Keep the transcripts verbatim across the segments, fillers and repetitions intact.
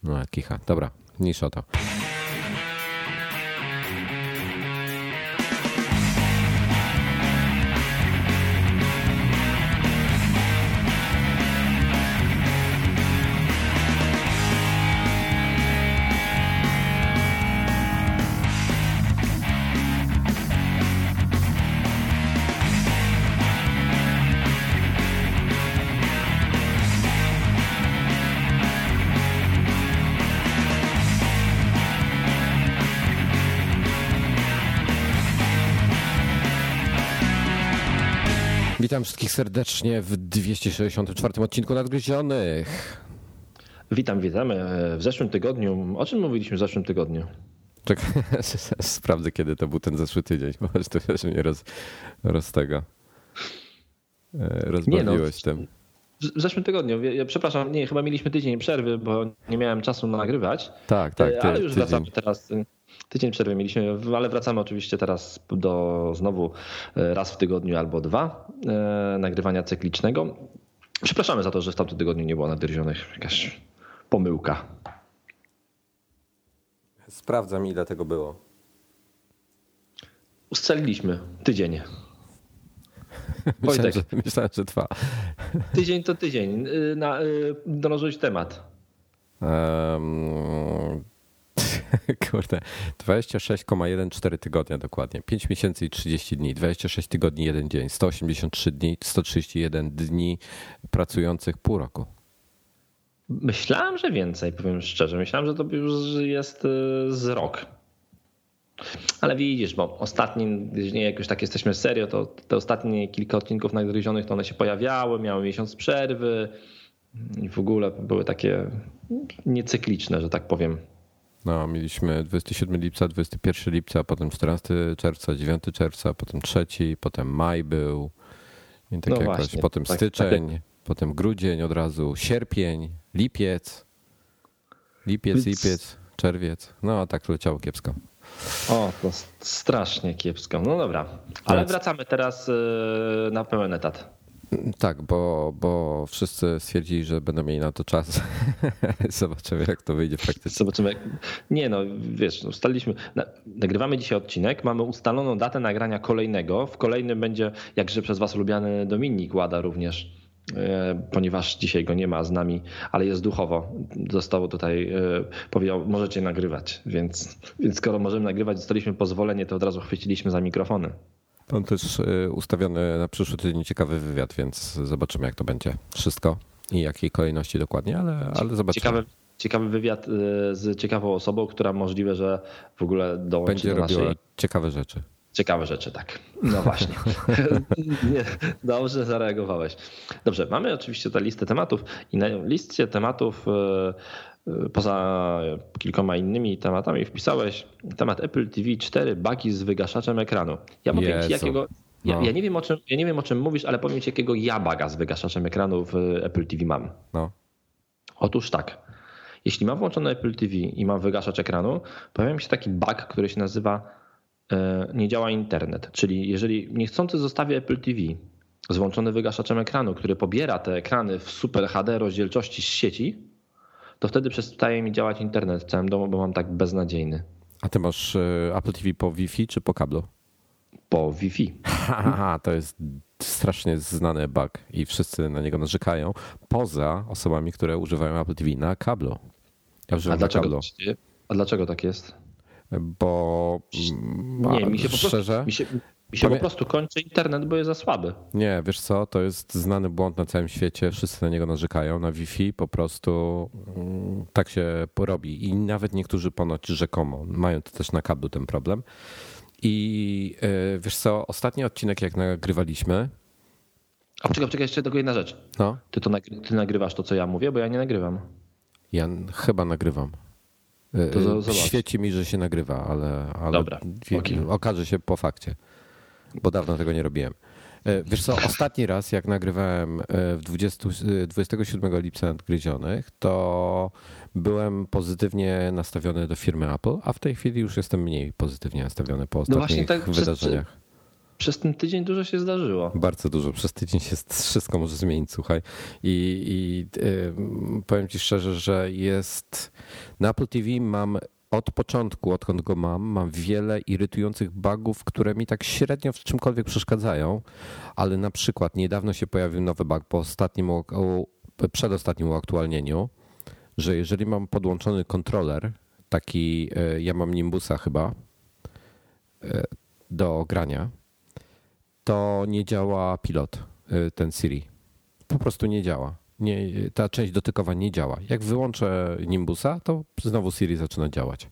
No, kicha. Dobra, mniejsza o to. Witam wszystkich serdecznie w dwieście sześćdziesiątym czwartym odcinku Nadgryzionych. Witam, witamy. W zeszłym tygodniu, o czym mówiliśmy w zeszłym tygodniu? Czekaj, sprawdzę, kiedy to był ten zeszły tydzień, bo to też mnie roz, roz tego rozbawiłeś nie no, tym. W zeszłym tygodniu, ja, przepraszam, nie, chyba mieliśmy tydzień przerwy, bo nie miałem czasu nagrywać. Tak, tak. Ty, ale już tydzień. wracamy teraz. Tydzień przerwy mieliśmy, ale wracamy oczywiście teraz do znowu raz w tygodniu albo dwa nagrywania cyklicznego. Przepraszamy za to, że w tamtym tygodniu nie było Nadgryzionych. Jakaś pomyłka. Sprawdzam, ile tego było. Ustrzeliliśmy tydzień. Myślałem, że, myślałem, że dwa. Tydzień to tydzień. Na, dołożyłeś temat. Um, kurde, dwadzieścia sześć przecinek jeden cztery tygodnia dokładnie. pięć miesięcy i trzydzieści dni. dwadzieścia sześć tygodni, jeden dzień. sto osiemdziesiąt trzy dni, sto trzydzieści jeden dni pracujących pół roku. Myślałem, że więcej, powiem szczerze. Myślałem, że to już jest z rok. Ale widzisz, bo ostatni, jak już tak jesteśmy serio, to te ostatnie kilka odcinków Nadgryzionych to one się pojawiały, miały miesiąc przerwy i w ogóle były takie niecykliczne, że tak powiem. No, mieliśmy dwudziestego siódmego lipca, dwudziestego pierwszego lipca, potem czternastego czerwca, dziewiątego czerwca, potem trzeci, potem maj był, i tak no jakoś, właśnie, potem tak, styczeń, tak. potem grudzień od razu, sierpień, lipiec, lipiec, lipiec, czerwiec. No, a tak leciało kiepsko. O, to strasznie kiepsko. No dobra, ale Więc... wracamy teraz na pełen etat. Tak, bo, bo wszyscy stwierdzili, że będą mieli na to czas. Zobaczymy, jak to wyjdzie praktycznie. Zobaczymy. Jak... Nie no, wiesz, ustaliliśmy. Nagrywamy dzisiaj odcinek, mamy ustaloną datę nagrania kolejnego. W kolejnym będzie, jakże przez was lubiany Dominik Łada również, ponieważ dzisiaj go nie ma z nami, ale jest duchowo. Zostało tutaj, powiedział, możecie nagrywać, więc, więc skoro możemy nagrywać, dostaliśmy pozwolenie, to od razu chwyciliśmy za mikrofony. Mam też ustawiony na przyszły tydzień ciekawy wywiad, więc zobaczymy, jak to będzie wszystko i jakiej kolejności dokładnie, ale, ale zobaczymy. Ciekawy, ciekawy wywiad z ciekawą osobą, która możliwe, że w ogóle dołączy będzie do naszej... robiła ciekawe rzeczy. Ciekawe rzeczy, tak. No właśnie. Nie, dobrze zareagowałeś. Dobrze, mamy oczywiście tę listę tematów i na liście tematów poza kilkoma innymi tematami wpisałeś temat Apple T V cztery, bugi z wygaszaczem ekranu. Ja powiem ci jakiego... Ja, no. ja, nie wiem, o czym, ja nie wiem o czym mówisz, ale powiem ci jakiego ja buga z wygaszaczem ekranu w Apple T V mam. No. Otóż tak. Jeśli mam włączone Apple T V i mam wygaszacz ekranu, pojawia mi się taki bug, który się nazywa nie działa internet. Czyli jeżeli niechcący zostawię Apple T V z włączonym wygaszaczem ekranu, który pobiera te ekrany w Super H D rozdzielczości z sieci, to wtedy przestaje mi działać internet w całym domu, bo mam tak beznadziejny. A ty masz Apple T V po Wi-Fi czy po kablu? Po Wi-Fi. Haha, to jest strasznie znany bug i wszyscy na niego narzekają, poza osobami, które używają Apple T V na kablu. Ja używam A dlaczego, na kablu. A dlaczego tak jest? Bo nie, mi się po szczerze, prostu, mi się, mi się po prostu kończy internet, bo jest za słaby. Nie, wiesz co, to jest znany błąd na całym świecie, wszyscy na niego narzekają, na Wi-Fi po prostu tak się porobi i nawet niektórzy ponoć rzekomo mają to też na kablu ten problem. I wiesz co, ostatni odcinek jak nagrywaliśmy... A czekaj, czekaj, jeszcze tylko jedna rzecz. No? Ty, to nagry- ty nagrywasz to, co ja mówię, bo ja nie nagrywam. Ja chyba nagrywam. To Świeci mi, że się nagrywa, ale, ale Dobra, okay. Okaże się po fakcie, bo dawno tego nie robiłem. Wiesz co, ostatni raz jak nagrywałem w dwudziestego siódmego lipca Nadgryzionych, to byłem pozytywnie nastawiony do firmy Apple, a w tej chwili już jestem mniej pozytywnie nastawiony po ostatnich no tak, wydarzeniach. Przez ten tydzień dużo się zdarzyło. Bardzo dużo. Przez tydzień się wszystko może zmienić, słuchaj. I, i yy, powiem ci szczerze, że jest... Na Apple T V mam od początku, odkąd go mam, mam wiele irytujących bugów, które mi tak średnio w czymkolwiek przeszkadzają, ale na przykład niedawno się pojawił nowy bug po ostatnim, przedostatnim uaktualnieniu, że jeżeli mam podłączony kontroler, taki, ja mam Nimbusa chyba, do grania, to nie działa pilot, ten Siri. Po prostu nie działa. Nie, ta część dotykowa nie działa. Jak wyłączę Nimbusa, to znowu Siri zaczyna działać.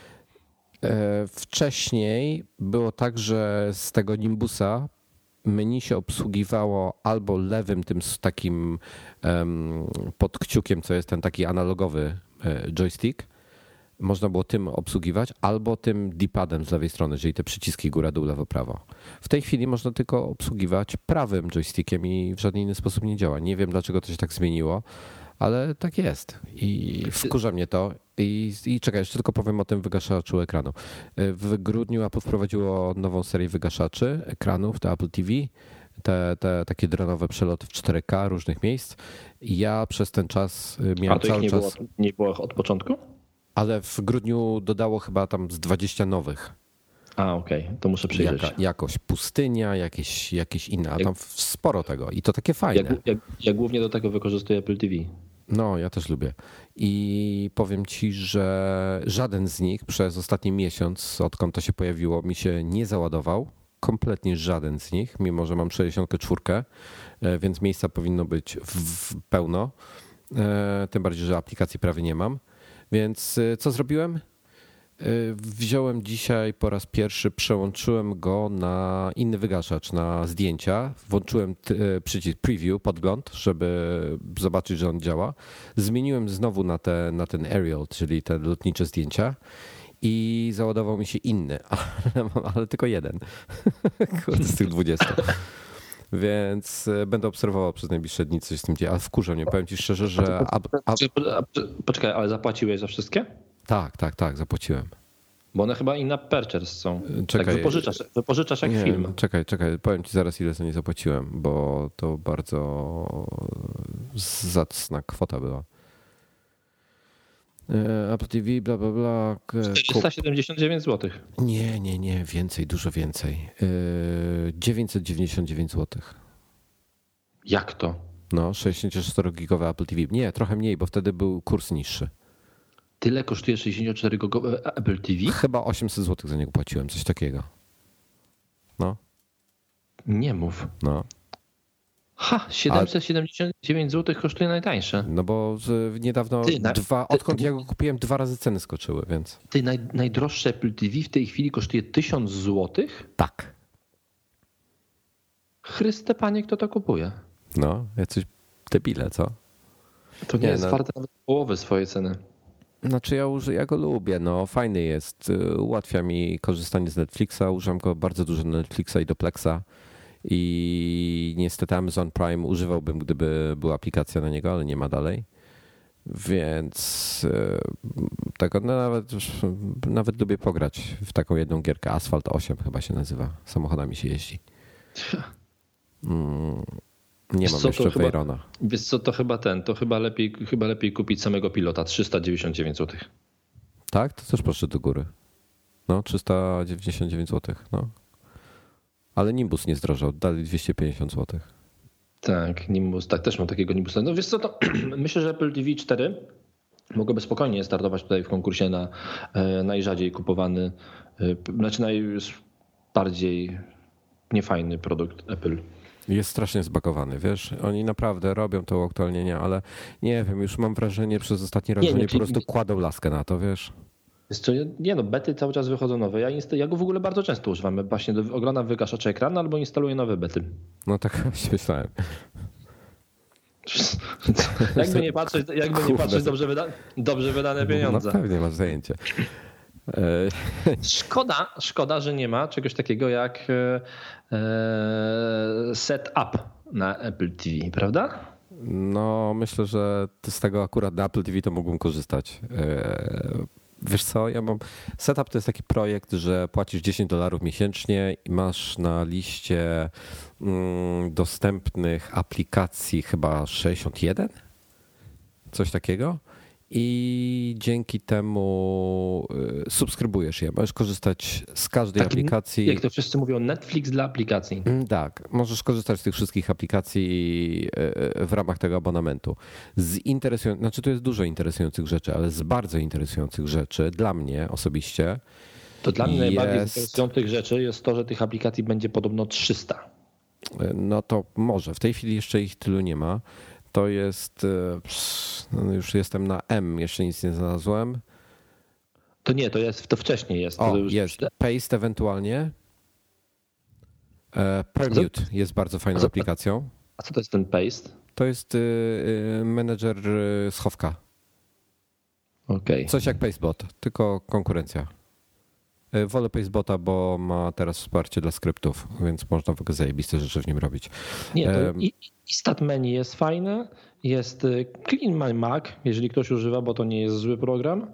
Wcześniej było tak, że z tego Nimbusa menu się obsługiwało albo lewym tym takim pod kciukiem, co jest ten taki analogowy joystick, można było tym obsługiwać, albo tym D-padem z lewej strony, czyli te przyciski góra, dół, lewo, prawo. W tej chwili można tylko obsługiwać prawym joystickiem i w żaden inny sposób nie działa. Nie wiem, dlaczego to się tak zmieniło, ale tak jest. I wkurza mnie to. I, i czekaj, jeszcze tylko powiem o tym wygaszaczu ekranu. W grudniu Apple wprowadziło nową serię wygaszaczy ekranów do Apple T V. Te, te takie dronowe przeloty w cztery K różnych miejsc. I ja przez ten czas miałem A to cały ich nie czas... Było, nie było od początku? Ale w grudniu dodało chyba tam z dwadzieścia nowych. A, okej, okay. To muszę przyjrzeć. Jaka, jakoś pustynia, jakieś, jakieś inne, a tam sporo tego i to takie fajne. Ja, ja, ja głównie do tego wykorzystuję Apple T V. No, ja też lubię. I powiem ci, że żaden z nich przez ostatni miesiąc, odkąd to się pojawiło, mi się nie załadował. Kompletnie żaden z nich, mimo że mam sześćdziesiąt cztery, więc miejsca powinno być w pełno. Tym bardziej, że aplikacji prawie nie mam. Więc co zrobiłem? Wziąłem dzisiaj po raz pierwszy, przełączyłem go na inny wygaszacz, na zdjęcia. Włączyłem przycisk preview, podgląd, żeby zobaczyć, że on działa. Zmieniłem znowu na, te, na ten aerial, czyli te lotnicze zdjęcia i załadował mi się inny, ale, ale tylko jeden z tych dwudziestu. Więc będę obserwował przez najbliższe dni, coś z tym dzieje, ale wkurza mnie. Powiem ci szczerze, że... A, a... Poczekaj, ale zapłaciłeś za wszystkie? Tak, tak, tak, zapłaciłem. Bo one chyba in-app purchase są. Czekaj, tak wypożyczasz, wypożyczasz jak nie, film. Czekaj, czekaj, powiem ci zaraz, ile za nie zapłaciłem, bo to bardzo zacna kwota była. Apple T V, bla, bla, bla. czterysta siedemdziesiąt dziewięć złotych. Nie, nie, nie, więcej, dużo więcej. dziewięćset dziewięćdziesiąt dziewięć złotych. Jak to? No, sześćdziesięciocztery gigowe Apple T V. Nie, trochę mniej, bo wtedy był kurs niższy. Tyle kosztuje sześćdziesiąt cztery gigowe Apple T V? Chyba osiemset złotych za niego płaciłem, coś takiego. No. Nie mów. No. Ha, siedemset siedemdziesiąt dziewięć złotych kosztuje najtańsze. No bo niedawno, ty, na, dwa, odkąd ty, ja go kupiłem, dwa razy ceny skoczyły, więc... Ty, naj, najdroższe Apple T V w tej chwili kosztuje tysiąc złotych? Tak. Chryste Panie, kto to kupuje? No, jacyś debile, co? To nie, nie jest no... warte nawet połowy swojej ceny. Znaczy ja, uży, ja go lubię, no fajny jest, ułatwia mi korzystanie z Netflixa, używam go bardzo dużo na Netflixa i do Plexa i niestety Amazon Prime używałbym, gdyby była aplikacja na niego, ale nie ma dalej, więc tak, no nawet, nawet lubię pograć w taką jedną gierkę, Asphalt osiem chyba się nazywa, samochodami się jeździ. Mm. Nie mam jeszcze Veyrona. Wiesz co, to chyba ten, to chyba lepiej, chyba lepiej kupić samego pilota, trzysta dziewięćdziesiąt dziewięć złotych. Tak? To też poszedł do góry. No, trzysta dziewięćdziesiąt dziewięć złotych, no. Ale Nimbus nie zdrożał, dali dwieście pięćdziesiąt złotych. Tak, Nimbus, tak, też mam takiego Nimbusa. No wiesz co, to myślę, że Apple T V cztery mogłoby spokojnie startować tutaj w konkursie na najrzadziej kupowany, znaczy najbardziej niefajny produkt Apple. Jest strasznie zbagowany, wiesz, oni naprawdę robią to uaktualnienia, ale nie wiem, już mam wrażenie przez ostatni rok, nie, że nie, po prostu nie, kładą laskę na to, wiesz. Co, nie no, bety cały czas wychodzą nowe. Ja, insta- ja go w ogóle bardzo często używam. Właśnie do, oglądam wygaszacze ekranu albo instaluję nowe bety. No tak myślałem. jakby nie patrzeć, jakby nie patrzeć dobrze, wyda- dobrze wydane pieniądze. No pewnie masz zajęcie. Szkoda, szkoda, że nie ma czegoś takiego jak setup na Apple T V, prawda? No myślę, że z tego akurat na Apple T V to mógłbym korzystać. Wiesz co, ja mam. Setup to jest taki projekt, że płacisz dziesięć dolarów miesięcznie i masz na liście mm, dostępnych aplikacji chyba sześćdziesiąt jeden? Coś takiego. I dzięki temu y, subskrybujesz je. Możesz korzystać z każdej Taki, aplikacji. Jak to wszyscy mówią, Netflix dla aplikacji. Tak, możesz korzystać z tych wszystkich aplikacji y, w ramach tego abonamentu. Z interesują... Znaczy, tu jest dużo interesujących rzeczy, ale z bardzo interesujących rzeczy dla mnie osobiście. To dla mnie jest... najbardziej interesujących rzeczy jest to, że tych aplikacji będzie podobno trzysta. No to może. W tej chwili jeszcze ich tylu nie ma. To jest, no już jestem na M, jeszcze nic nie znalazłem. To nie, to jest, to wcześniej jest. O, to już... jest. Paste ewentualnie. Permute jest bardzo fajną a co, aplikacją. A co to jest ten Paste? To jest menedżer schowka. Okay. Coś jak Pastebot, tylko konkurencja. Wolę Pastebota, bo ma teraz wsparcie dla skryptów, więc można w ogóle zajebiste rzeczy w nim robić. Nie, to i, i stat menu jest fajne, jest Clean My Mac, jeżeli ktoś używa, bo to nie jest zły program.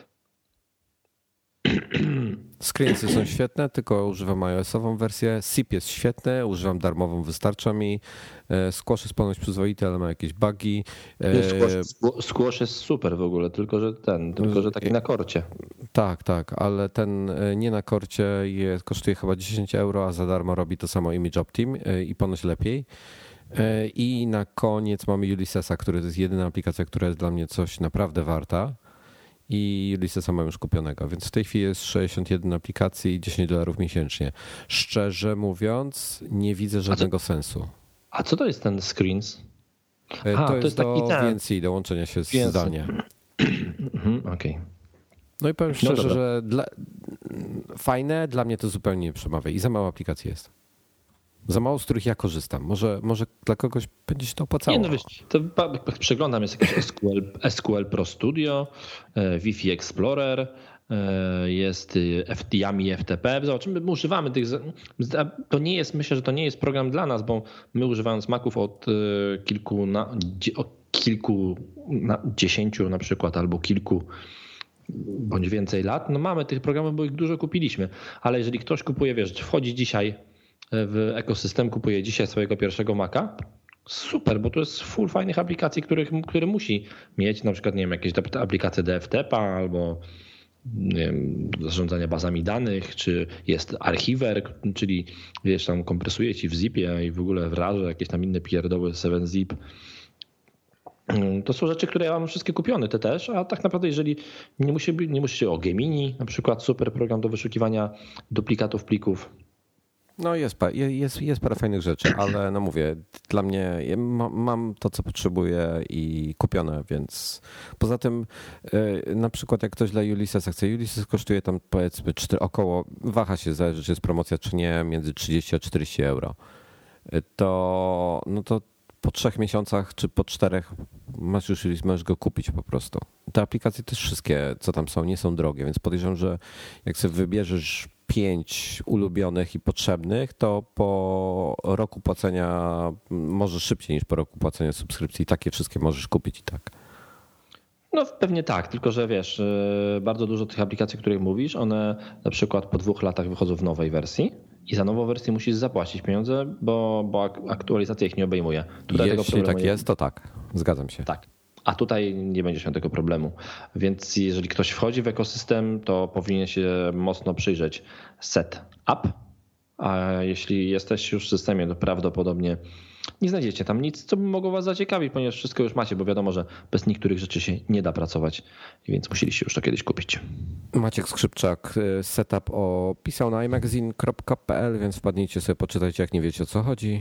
Screensy są świetne, tylko używam iOS-ową wersję. S I P jest świetne, używam darmową, wystarcza mi. Squash jest ponoć przyzwoity, ale ma jakieś bugi. Squash, Squash jest super w ogóle, tylko że ten, tylko że taki na korcie. Tak, tak, ale ten nie na korcie jest, kosztuje chyba dziesięć euro, a za darmo robi to samo Image Optim i ponoć lepiej. I na koniec mamy Ulyssesa, który to jest jedyna aplikacja, która jest dla mnie coś naprawdę warta. I Ulyssesa mam już kupionego, więc w tej chwili jest sześćdziesiąt jeden aplikacji i dziesięć dolarów miesięcznie. Szczerze mówiąc, nie widzę żadnego co, sensu. A co to jest ten Screens? A, to, to jest, jest do V N C, do łączenia się zdalnie. Okej. Okay. No i powiem szczerze, no że dla, fajne, dla mnie to zupełnie nie przemawia i za mało aplikacji jest. Za mało, z których ja korzystam. Może, może dla kogoś będzie się to opłacało. Nie, no wiesz, to przeglądam, jest jakiś S Q L, S Q L Pro Studio, Wi-Fi Explorer, jest Yami F T P. Zobaczymy, my używamy tych. To nie jest, myślę, że to nie jest program dla nas, bo my używając Maców od kilku, na, od kilku na, dziesięciu na przykład, albo kilku bądź więcej lat, no mamy tych programów, bo ich dużo kupiliśmy. Ale jeżeli ktoś kupuje, wiesz, wchodzi dzisiaj w ekosystem, kupuje dzisiaj swojego pierwszego Maca, super, bo to jest full fajnych aplikacji, których, które musi mieć, na przykład nie wiem, jakieś aplikacje D F T P a albo nie wiem, zarządzania bazami danych, czy jest archiwer, czyli wiesz, tam kompresuje ci w zipie i w ogóle w rarze jakieś tam inne pierdoły siedem zip. To są rzeczy, które ja mam wszystkie kupione, te też, a tak naprawdę jeżeli nie musi, nie musi się o Gemini, na przykład super program do wyszukiwania duplikatów plików. No jest, jest, jest parę fajnych rzeczy, ale no mówię, dla mnie mam to, co potrzebuję i kupione, więc poza tym na przykład jak ktoś dla Ulyssesa chce, Ulysses kosztuje tam powiedzmy cztery, około, waha się, zależy czy jest promocja czy nie, między trzydzieści a czterdzieści euro. To no to po trzech miesiącach czy po czterech masz już Ulysses, możesz go kupić po prostu. Te aplikacje też wszystkie, co tam są, nie są drogie, więc podejrzewam, że jak sobie wybierzesz pięć ulubionych i potrzebnych, to po roku płacenia, może szybciej niż po roku płacenia subskrypcji, takie wszystkie możesz kupić i tak. No pewnie tak, tylko że wiesz, bardzo dużo tych aplikacji, o których mówisz, one na przykład po dwóch latach wychodzą w nowej wersji i za nową wersję musisz zapłacić pieniądze, bo, bo aktualizacja ich nie obejmuje. Tutaj Jeśli tego tak jest, to tak, zgadzam się. Tak. A tutaj nie będziesz miał tego problemu. Więc jeżeli ktoś wchodzi w ekosystem, to powinien się mocno przyjrzeć setup. A jeśli jesteś już w systemie, to prawdopodobnie nie znajdziecie tam nic, co by mogło was zaciekawić, ponieważ wszystko już macie, bo wiadomo, że bez niektórych rzeczy się nie da pracować, więc musieliście już to kiedyś kupić. Maciek Skrzypczak setup opisał na imagazine kropka p l, więc wpadnijcie sobie, poczytajcie, jak nie wiecie, o co chodzi.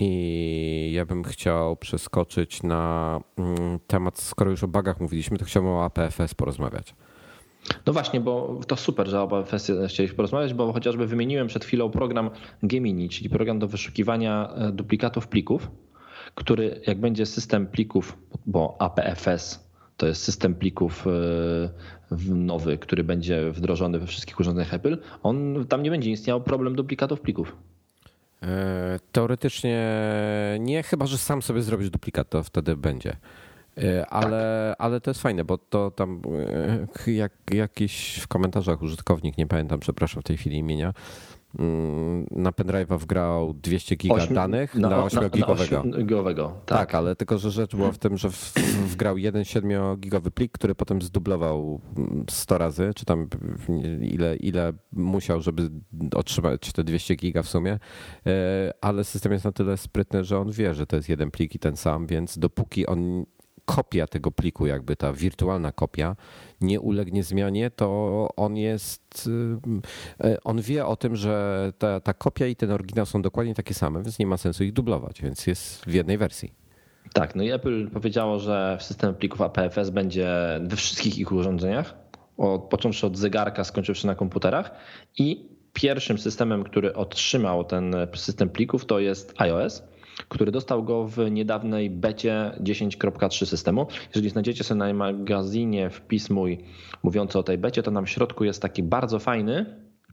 I ja bym chciał przeskoczyć na temat, skoro już o bugach mówiliśmy, to chciałbym o A P F S porozmawiać. No właśnie, bo to super, że o A P F S chcieliśmy porozmawiać, bo chociażby wymieniłem przed chwilą program Gemini, czyli program do wyszukiwania duplikatów plików, który jak będzie system plików, bo A P F S to jest system plików nowy, który będzie wdrożony we wszystkich urządzeniach Apple, on tam nie będzie istniał problem duplikatów plików. Teoretycznie nie, chyba że sam sobie zrobisz duplikat, to wtedy będzie. Ale, tak. ale to jest fajne, bo to tam jak, jakiś w komentarzach użytkownik, nie pamiętam, przepraszam w tej chwili imienia, na pendrive'a wgrał dwieście giga Ośmi, danych na, na ośmiogigowego. gigowego, tak. tak, ale tylko, że rzecz była w tym, że w, wgrał jeden siedmiogigowy plik, który potem zdublował sto razy, czy tam ile, ile musiał, żeby otrzymać te dwieście giga w sumie, ale system jest na tyle sprytny, że on wie, że to jest jeden plik i ten sam, więc dopóki on kopia tego pliku, jakby ta wirtualna kopia, nie ulegnie zmianie, to on jest, on wie o tym, że ta, ta kopia i ten oryginał są dokładnie takie same, więc nie ma sensu ich dublować, więc jest w jednej wersji. Tak, no i Apple powiedziało, że system plików A P F S będzie we wszystkich ich urządzeniach, od, począwszy od zegarka, skończywszy na komputerach, i pierwszym systemem, który otrzymał ten system plików, to jest iOS, który dostał go w niedawnej becie dziesięć kropka trzy systemu. Jeżeli znajdziecie sobie na magazynie wpis mój mówiący o tej becie, to tam w środku jest taki bardzo fajny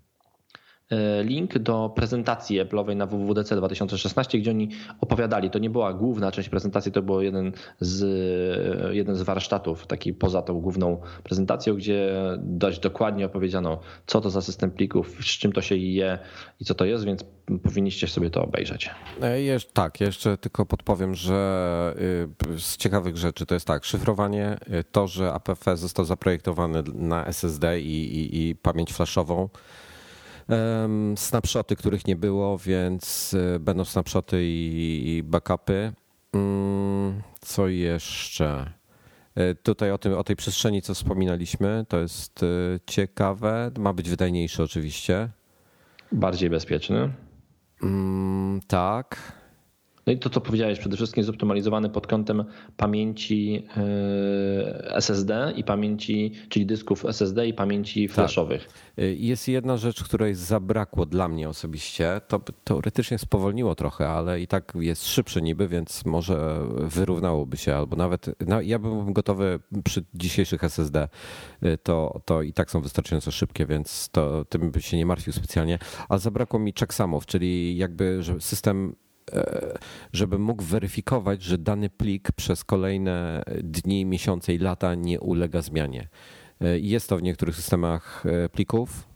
link do prezentacji Apple'owej na W W D C dwa tysiące szesnaście, gdzie oni opowiadali. To nie była główna część prezentacji, to był jeden z, jeden z warsztatów, taki poza tą główną prezentacją, gdzie dość dokładnie opowiedziano, co to za system plików, z czym to się je i co to jest, więc powinniście sobie to obejrzeć. Tak, jeszcze tylko podpowiem, że z ciekawych rzeczy to jest tak, szyfrowanie, to, że A P F S został zaprojektowany na S S D i, i, i pamięć flashową, snapshoty, których nie było, więc będą snapshoty i backupy. Co jeszcze? Tutaj o, tym, o tej przestrzeni, co wspominaliśmy, to jest ciekawe. Ma być wydajniejszy oczywiście. Bardziej bezpieczny. Mm, tak. No i to, co powiedziałeś, przede wszystkim zoptymalizowany pod kątem pamięci S S D i pamięci, czyli dysków S S D i pamięci flashowych. Tak. Jest jedna rzecz, której zabrakło dla mnie osobiście. To teoretycznie spowolniło trochę, ale i tak jest szybszy niby, więc może wyrównałoby się, albo nawet, no ja bym gotowy przy dzisiejszych S S D, to, to i tak są wystarczająco szybkie, więc to tym bym się nie martwił specjalnie. A zabrakło mi checksamów, czyli jakby że system, żeby mógł weryfikować, że dany plik przez kolejne dni, miesiące i lata nie ulega zmianie. Jest to w niektórych systemach plików.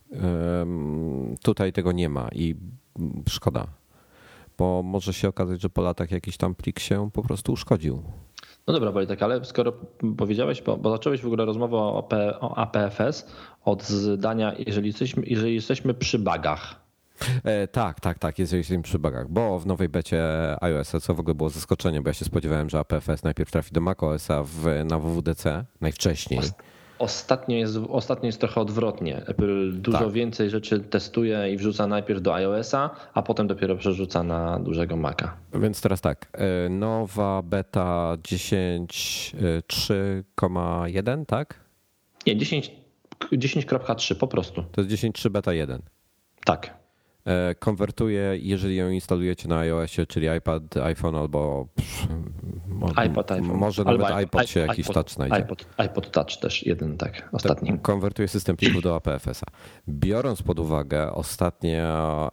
Tutaj tego nie ma i szkoda, bo może się okazać, że po latach jakiś tam plik się po prostu uszkodził. No dobra, Wojtek, ale skoro powiedziałeś, bo, bo zacząłeś w ogóle rozmowę o, o A P F S od zdania, jeżeli jesteśmy, jeżeli jesteśmy przy bugach. E, tak, tak, tak, jest jesteśmy przy bugach, bo w nowej becie iOS-a, co w ogóle było zaskoczenie, bo ja się spodziewałem, że A P F S najpierw trafi do macOS-a w, na W W D C najwcześniej. Ostatnio jest, ostatnio jest trochę odwrotnie. Apple dużo tak. więcej rzeczy testuje i wrzuca najpierw do iOS-a, a potem dopiero przerzuca na dużego Maca. Więc teraz tak, nowa beta dziesięć trzy jeden, tak? Nie, dziesięć kropka trzy po prostu. To jest dziesięć trzy beta jeden. Tak. Konwertuje, jeżeli ją instalujecie na iOSie, czyli iPad, iPhone albo iPad, iPhone. Może nawet albo iPod się jakiś iPod, touch znajdzie. iPod, iPod Touch też, jeden tak, ostatni. Konwertuje system plików do A P F S-a. Biorąc pod uwagę ostatnia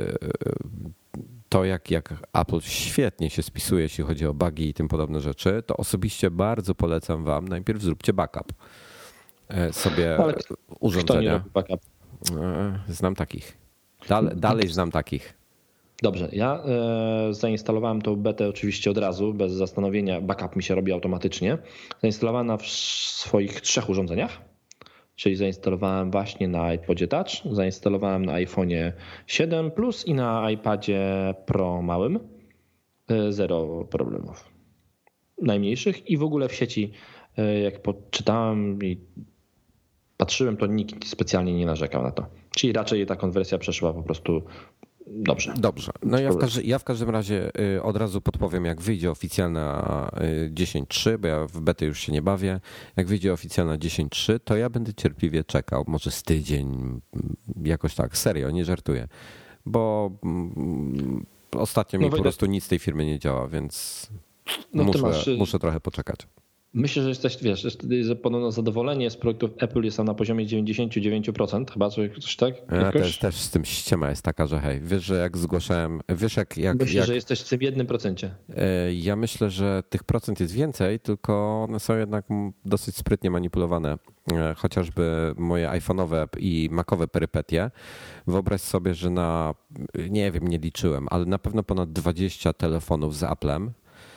to, jak, jak Apple świetnie się spisuje, jeśli chodzi o bugi i tym podobne rzeczy, to osobiście bardzo polecam wam, najpierw zróbcie backup sobie ale urządzenia. Kto nie robi backup? Znam takich. Dalej, dalej znam takich. Dobrze, ja e, zainstalowałem tą betę oczywiście od razu, bez zastanowienia. Backup mi się robi automatycznie. Zainstalowałem na swoich trzech urządzeniach, czyli zainstalowałem właśnie na iPodzie Touch, zainstalowałem na iPhone'ie siedem Plus i na iPadzie Pro małym. E, zero problemów. Najmniejszych i w ogóle w sieci, e, jak poczytałem i patrzyłem, to nikt specjalnie nie narzekał na to. Czyli raczej ta konwersja przeszła po prostu dobrze. Dobrze. No ja w, każdy, ja w każdym razie od razu podpowiem, jak wyjdzie oficjalna dziesięć trzy, bo ja w betę już się nie bawię. Jak wyjdzie oficjalna dziesięć trzy, to ja będę cierpliwie czekał. Może z tydzień, jakoś tak. Serio, nie żartuję. Bo ostatnio mi no, po prostu nic z tej firmy nie działa, więc no muszę, masz, muszę trochę poczekać. Myślę, że jesteś, wiesz, że podobno zadowolenie z produktów Apple jest tam na poziomie dziewięćdziesiąt dziewięć procent, chyba coś tak? Ja też, też z tym ściema jest taka, że hej, wiesz, że jak zgłaszałem, wiesz jak... jak Myślę, jak, że jesteś w tym jednym procencie. Ja myślę, że tych procent jest więcej, tylko one są jednak dosyć sprytnie manipulowane. Chociażby moje iPhone'owe i Macowe perypetie. Wyobraź sobie, że na, nie wiem, nie liczyłem, ale na pewno ponad dwadzieścia telefonów z Apple'em,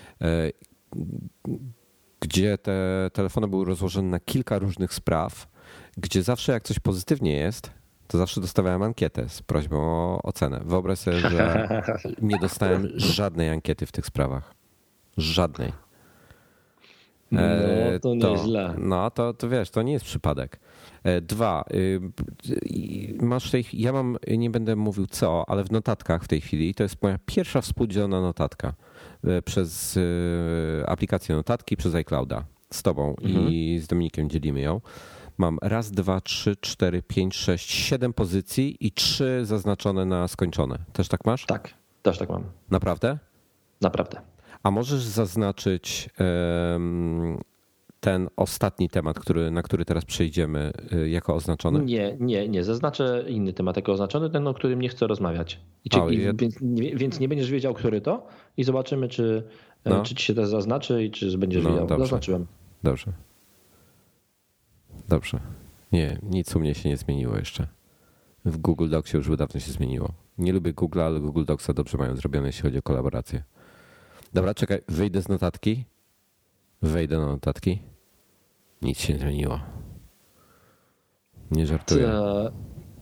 gdzie te telefony były rozłożone na kilka różnych spraw, gdzie zawsze jak coś pozytywnie jest, to zawsze dostawałem ankietę z prośbą o ocenę. Wyobraź sobie, że nie dostałem żadnej ankiety w tych sprawach. Żadnej. No to nieźle. No to, to wiesz, to nie jest przypadek. Dwa, masz tej, ja mam, nie będę mówił co, ale w notatkach w tej chwili to jest moja pierwsza współdzielona notatka przez aplikację notatki, przez iClouda z tobą mhm. i z Dominikiem dzielimy ją. Mam raz, dwa, trzy, cztery, pięć, sześć, siedem pozycji i trzy zaznaczone na skończone. Też tak masz? Tak, też tak mam. Naprawdę? Naprawdę. A możesz zaznaczyć um, ten ostatni temat, który, na który teraz przejdziemy, jako oznaczony? Nie, nie, nie. Zaznaczę inny temat jako oznaczony, ten, o którym nie chcę rozmawiać. I czy, o, i, ja... więc, nie, więc nie będziesz wiedział, który to i zobaczymy, czy, no. czy ci się też zaznaczy i czy będziesz no, wiedział. Dobrze. Zaznaczyłem. Dobrze. Dobrze. Nie, nic u mnie się nie zmieniło jeszcze. W Google Docsie już dawno się zmieniło. Nie lubię Google'a, ale Google Docsa dobrze mają zrobione, jeśli chodzi o kolaborację. Dobra, czekaj, wyjdę z notatki. Wejdę na notatki. Nic się nie zmieniło. Nie żartuję. Co?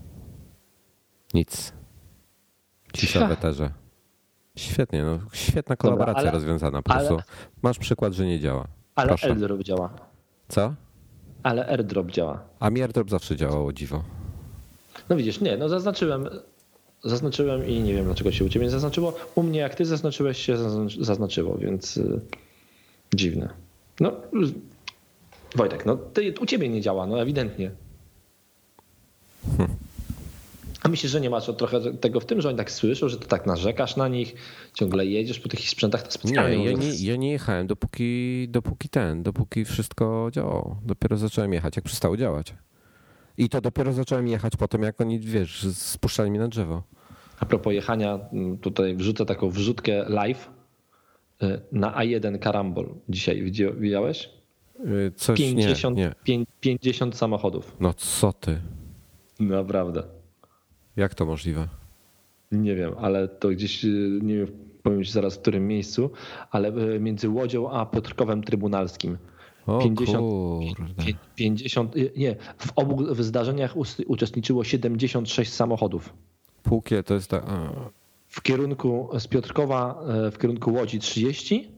Nic. Cisza w eterze. Świetnie, no świetna kolaboracja Dobra, ale, rozwiązana. Po prostu ale, masz przykład, że nie działa. Ale Proszę. AirDrop działa. Co? Ale AirDrop działa. A mi AirDrop zawsze działało, dziwo. No widzisz, nie, no zaznaczyłem. Zaznaczyłem i nie wiem, dlaczego się u ciebie nie zaznaczyło. U mnie, jak ty zaznaczyłeś, się zaznaczyło, więc dziwne. No, Wojtek, no ty, u ciebie nie działa, no ewidentnie. Hmm. A myślisz, że nie masz trochę tego w tym, że oni tak słyszą, że ty tak narzekasz na nich, ciągle jedziesz po tych sprzętach to specjalnie? Nie, ja nie, ja nie jechałem dopóki, dopóki ten, dopóki wszystko działało. Dopiero zacząłem jechać, jak przestało działać. I to dopiero zacząłem jechać po tym, jak oni, wiesz, spuszczali mnie na drzewo. A propos jechania, tutaj wrzucę taką wrzutkę live na A jeden Karambol. Dzisiaj widziałeś? Coś pięćdziesiąt, nie, nie. pięćdziesiąt samochodów. No co ty? Naprawdę. Jak to możliwe? Nie wiem, ale to gdzieś, nie wiem, powiem ci zaraz w którym miejscu, ale między Łodzią a Piotrkowem Trybunalskim. O pięćdziesiąt, kurde. pięćdziesiąt, nie, w obu zdarzeniach uczestniczyło siedemdziesiąt sześć samochodów. Półkie to jest tak. W kierunku z Piotrkowa, w kierunku Łodzi trzydzieści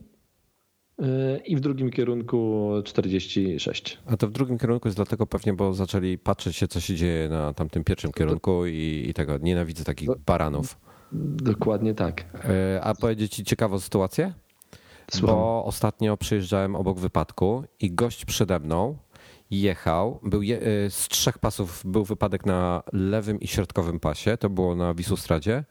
i w drugim kierunku czterdzieści sześć. A to w drugim kierunku jest dlatego pewnie, bo zaczęli patrzeć się, co się dzieje na tamtym pierwszym kierunku i, i tego. Nienawidzę takich baranów. Dokładnie tak. A powiedzieć ci ciekawą sytuację? Słucham. Bo ostatnio przejeżdżałem obok wypadku i gość przede mną jechał, był je, z trzech pasów był wypadek na lewym i środkowym pasie, to było na Wisłostradzie.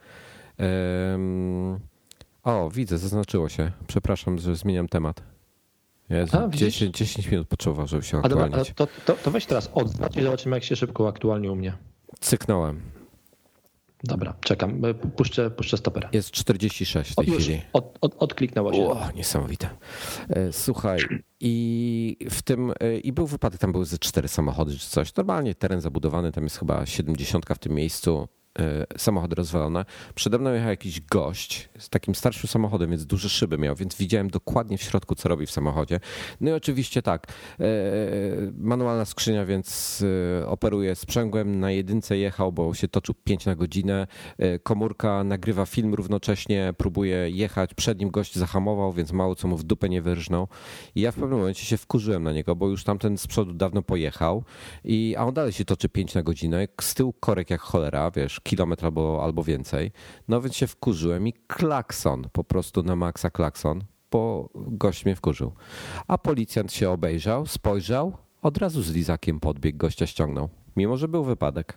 Um, o, widzę, zaznaczyło się. Przepraszam, że zmieniam temat. Jezu, a, dziesięć, dziesięć minut potrzeba, żeby się aktualnić. A to, to, to weź teraz odznacz i zobaczymy, jak się szybko aktualnie u mnie. Cyknąłem. Dobra, czekam. Puszczę, puszczę stoper. Jest czterdzieści sześć w tej od, chwili. Od, od, odkliknęło się. O, niesamowite. Słuchaj, i w tym, i był wypadek, tam były ze cztery samochody czy coś. Normalnie teren zabudowany, tam jest chyba siedemdziesiątka w tym miejscu. Samochody rozwalone. Przede mną jechał jakiś gość z takim starszym samochodem, więc duże szyby miał, więc widziałem dokładnie w środku, co robi w samochodzie. No i oczywiście tak, manualna skrzynia, więc operuje sprzęgłem, na jedynce jechał, bo się toczył pięć na godzinę. Komórka nagrywa film równocześnie, próbuje jechać, przed nim gość zahamował, więc mało co mu w dupę nie wyrżnął. I ja w pewnym momencie się wkurzyłem na niego, bo już tamten z przodu dawno pojechał, i, a on dalej się toczy pięć na godzinę, z tyłu korek jak cholera, wiesz, kilometr albo, albo więcej. No więc się wkurzyłem i klakson, po prostu na maksa klakson, bo gość mnie wkurzył. A policjant się obejrzał, spojrzał, od razu z lizakiem podbiegł, gościa ściągnął. Mimo że był wypadek.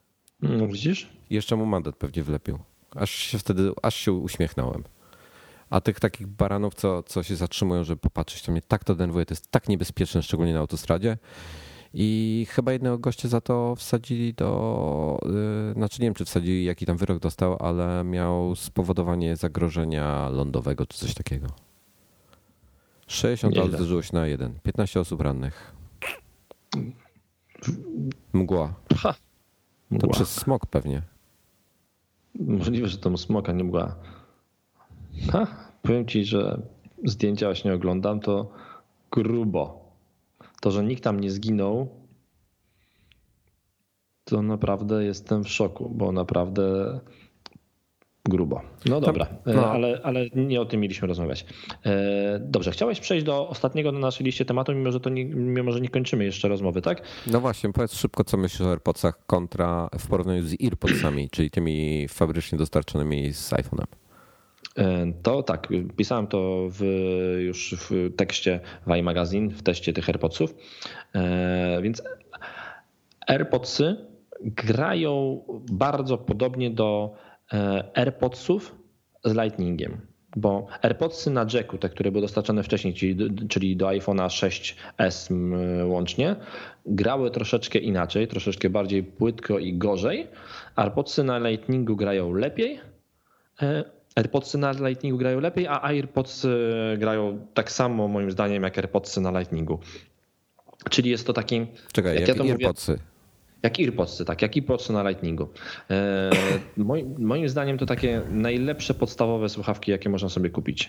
No widzisz? Jeszcze mu mandat pewnie wlepił. Aż się wtedy, aż się uśmiechnąłem. A tych takich baranów, co, co się zatrzymują, żeby popatrzeć, to mnie tak to denerwuje, to jest tak niebezpieczne, szczególnie na autostradzie. I chyba jednego gościa za to wsadzili do, yy, znaczy nie wiem, czy wsadzili, jaki tam wyrok dostał, ale miał spowodowanie zagrożenia lądowego czy coś takiego. sześćdziesiąt aut zderzyło się na jeden, piętnaście osób rannych. Mgła. Ha, mgła. To przez smog pewnie. Możliwe, że to smog, a nie mgła. Ha, powiem ci, że zdjęcia właśnie oglądam, to grubo. To, że nikt tam nie zginął, to naprawdę jestem w szoku, bo naprawdę grubo. No dobra, no. Ale, ale nie o tym mieliśmy rozmawiać. Dobrze, chciałeś przejść do ostatniego na naszej liście tematu, mimo że, to nie, mimo że nie kończymy jeszcze rozmowy, tak? No właśnie, powiedz szybko, co myślisz o AirPodsach kontra w porównaniu z AirPodsami, czyli tymi fabrycznie dostarczonymi z iPhone'em. To tak, pisałem to w, już w tekście w iMagazine, w teście tych AirPodsów, więc AirPodsy grają bardzo podobnie do AirPodsów z Lightningiem, bo AirPodsy na jacku, te, które były dostarczane wcześniej, czyli, czyli do iPhone'a sześć es łącznie, grały troszeczkę inaczej, troszeczkę bardziej płytko i gorzej. AirPodsy na Lightningu grają lepiej, AirPodsy na Lightningu grają lepiej, a AirPods grają tak samo moim zdaniem jak AirPodsy na Lightningu. Czyli jest to taki... Czekaj, jak, jak ja AirPodsy? Mówię, jak AirPodsy, tak, jak AirPodsy na Lightningu. E, moim, moim zdaniem to takie najlepsze podstawowe słuchawki, jakie można sobie kupić.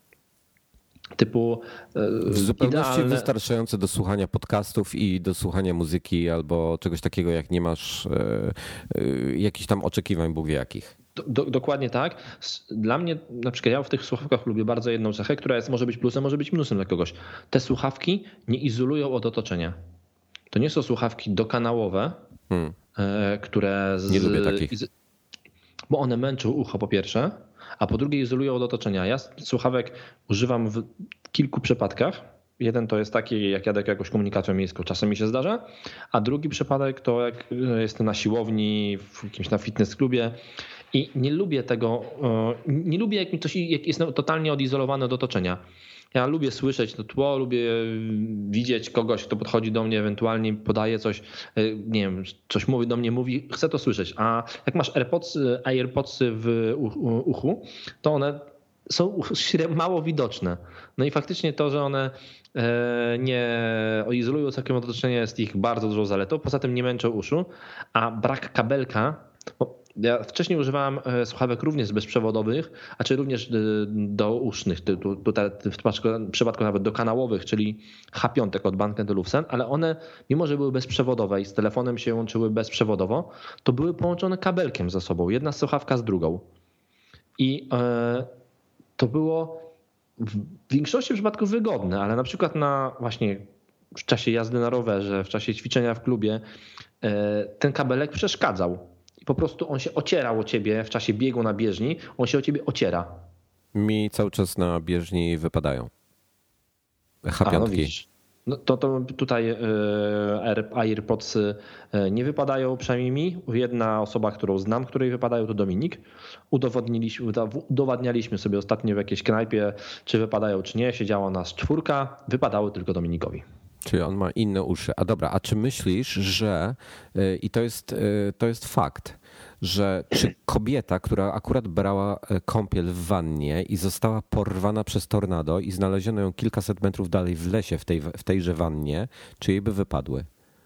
Typu w zupełności idealne... wystarczające do słuchania podcastów i do słuchania muzyki albo czegoś takiego, jak nie masz e, e, jakichś tam oczekiwań, Bóg wie jakich. Do, dokładnie tak. Dla mnie, na przykład ja w tych słuchawkach lubię bardzo jedną cechę, która jest, może być plusem, może być minusem dla kogoś. Te słuchawki nie izolują od otoczenia. To nie są słuchawki dokanałowe, hmm. które... Z, nie lubię takich. Bo one męczą ucho po pierwsze, a po drugie izolują od otoczenia. Ja słuchawek używam w kilku przypadkach. Jeden to jest taki, jak jadę jakąś komunikacją miejską, czasem mi się zdarza, a drugi przypadek to jak jestem na siłowni, w jakimś na fitness klubie i nie lubię tego, nie lubię jak mi coś jak jest totalnie odizolowane od otoczenia. Ja lubię słyszeć to tło, lubię widzieć kogoś, kto podchodzi do mnie, ewentualnie podaje coś, nie wiem, coś mówi do mnie, mówi, chcę to słyszeć. A jak masz AirPodsy, AirPodsy w uchu, to one są mało widoczne. No i faktycznie to, że one nie izolują całkiem otoczenie, jest ich bardzo dużą zaletą. Poza tym nie męczą uszu, a brak kabelka. Ja wcześniej używałem słuchawek również bezprzewodowych, a czy również dousznych, tutaj w przypadku nawet dokanałowych, czyli H pięć od Bang and Olufsen, ale one, mimo że były bezprzewodowe i z telefonem się łączyły bezprzewodowo, to były połączone kabelkiem ze sobą, jedna słuchawka z drugą. I to było w większości przypadków wygodne, ale na przykład na właśnie w czasie jazdy na rowerze, w czasie ćwiczenia w klubie ten kabelek przeszkadzał. I po prostu on się ocierał o ciebie w czasie biegu na bieżni, on się o ciebie ociera. Mi cały czas na bieżni wypadają. H pięć. A, no widzisz. No to, to tutaj AirPodsy nie wypadają, przynajmniej mi. Jedna osoba, którą znam, której wypadają, to Dominik. Udowodniliśmy, udowadnialiśmy sobie ostatnio w jakiejś knajpie, czy wypadają, czy nie. Siedziała nas czwórka, wypadały tylko Dominikowi. Czyli on ma inne uszy. A dobra, a czy myślisz, że, i to jest, to jest fakt, że czy kobieta, która akurat brała kąpiel w wannie i została porwana przez tornado i znaleziono ją kilkaset metrów dalej w lesie w, tej, w tejże wannie, czy jej by wypadły?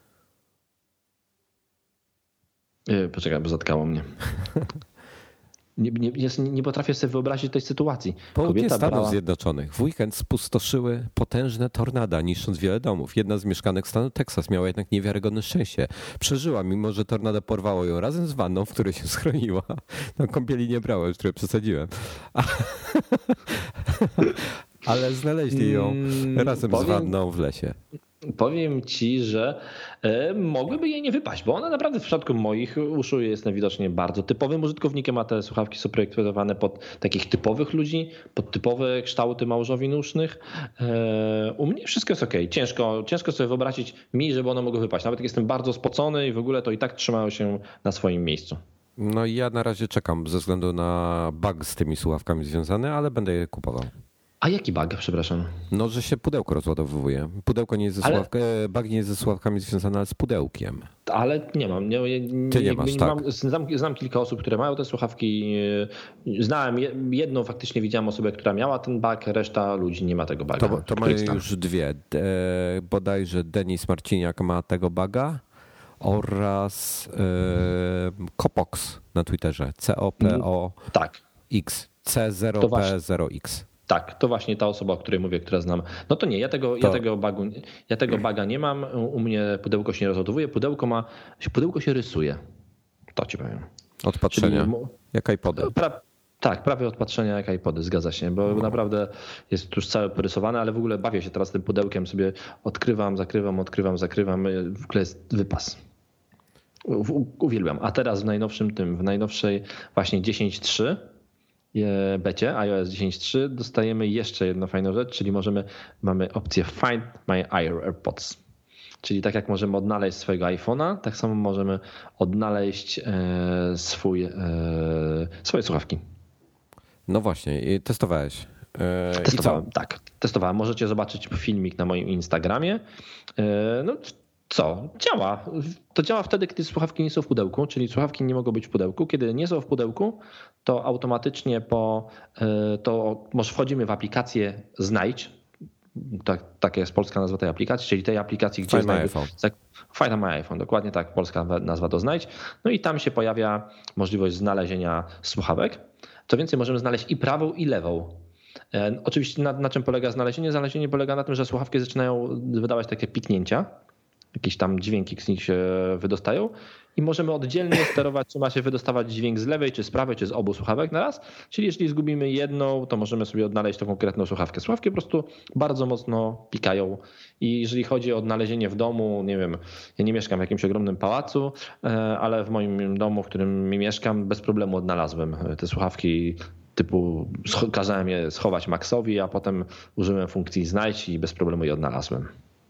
Poczekaj, bo zatkało mnie. Nie, nie, nie potrafię sobie wyobrazić tej sytuacji. Południe Stanów brała... Zjednoczonych w weekend spustoszyły potężne tornada, niszcząc wiele domów. Jedna z mieszkanek stanu Teksas miała jednak niewiarygodne szczęście. Przeżyła, mimo że tornado porwało ją razem z wanną, w której się schroniła. No, kąpieli nie brała, już trochę przesadziłem. Ale znaleźli ją razem Powiem... z wanną w lesie. Powiem ci, że mogłyby jej nie wypaść, bo ona naprawdę w przypadku moich uszu jest widocznie bardzo typowym użytkownikiem, a te słuchawki są projektowane pod takich typowych ludzi, pod typowe kształty małżowin usznych. U mnie wszystko jest okej. Ciężko, ciężko sobie wyobrazić mi, żeby one mogły wypaść. Nawet jak jestem bardzo spocony i w ogóle to i tak trzymają się na swoim miejscu. No i ja na razie czekam ze względu na bug z tymi słuchawkami związany, ale będę je kupował. A jaki bug, przepraszam? No, że się pudełko rozładowuje. Pudełko nie jest ze ale... słuchawkami, bug nie jest ze słuchawkami związany, ale z pudełkiem. Ale nie mam. Nie, nie, Ty nie masz, nie tak. mam, znam, znam kilka osób, które mają te słuchawki. Znałem jedną, faktycznie widziałem osobę, która miała ten bug, reszta ludzi nie ma tego buga. To, to mają już dwie. De, bodajże Denis Marciniak ma tego buga oraz e, Copox na Twitterze. C O P O X. C zero P zero X. Tak, to właśnie ta osoba, o której mówię, która znam. No to nie, ja tego, to... ja tego, bugu, ja tego buga nie mam. U mnie pudełko się nie rozładowuje. Pudełko ma, pudełko się rysuje. To ci powiem. Od patrzenia. Czyli, jak iPody. Pra, tak, prawie od patrzenia jak iPody, zgadza się, bo no. naprawdę jest już całe porysowane, ale w ogóle bawię się teraz tym pudełkiem, sobie odkrywam, zakrywam, odkrywam, zakrywam. W ogóle jest wypas. U, uwielbiam. A teraz w najnowszym tym, w najnowszej właśnie dziesięć trzy becie iOS dziesięć trzy dostajemy jeszcze jedną fajną rzecz, czyli możemy, mamy opcję Find My AirPods. Czyli tak jak możemy odnaleźć swojego iPhone'a, tak samo możemy odnaleźć swój, swoje słuchawki. No właśnie, testowałeś. Testowałem, tak. Testowałem. Możecie zobaczyć filmik na moim Instagramie. No co? Działa. To działa wtedy, kiedy słuchawki nie są w pudełku, czyli słuchawki nie mogą być w pudełku. Kiedy nie są w pudełku, to automatycznie po to może wchodzimy w aplikację Znajdź. Tak, taka jest polska nazwa tej aplikacji, czyli tej aplikacji, gdzie Find My iPhone. Find My iPhone, dokładnie tak, polska nazwa to Znajdź. No i tam się pojawia możliwość znalezienia słuchawek. Co więcej, możemy znaleźć i prawą, i lewą. Oczywiście na, na czym polega znalezienie? Znalezienie polega na tym, że słuchawki zaczynają wydawać takie piknięcia. Jakieś tam dźwięki z nich się wydostają i możemy oddzielnie sterować, czy ma się wydostawać dźwięk z lewej, czy z prawej, czy z obu słuchawek na raz. Czyli jeśli zgubimy jedną, to możemy sobie odnaleźć tą konkretną słuchawkę. Słuchawki po prostu bardzo mocno pikają i jeżeli chodzi o odnalezienie w domu, nie wiem, ja nie mieszkam w jakimś ogromnym pałacu, ale w moim domu, w którym mieszkam, bez problemu odnalazłem te słuchawki. Typu kazałem je schować Maxowi, a potem użyłem funkcji znajdź i bez problemu je odnalazłem.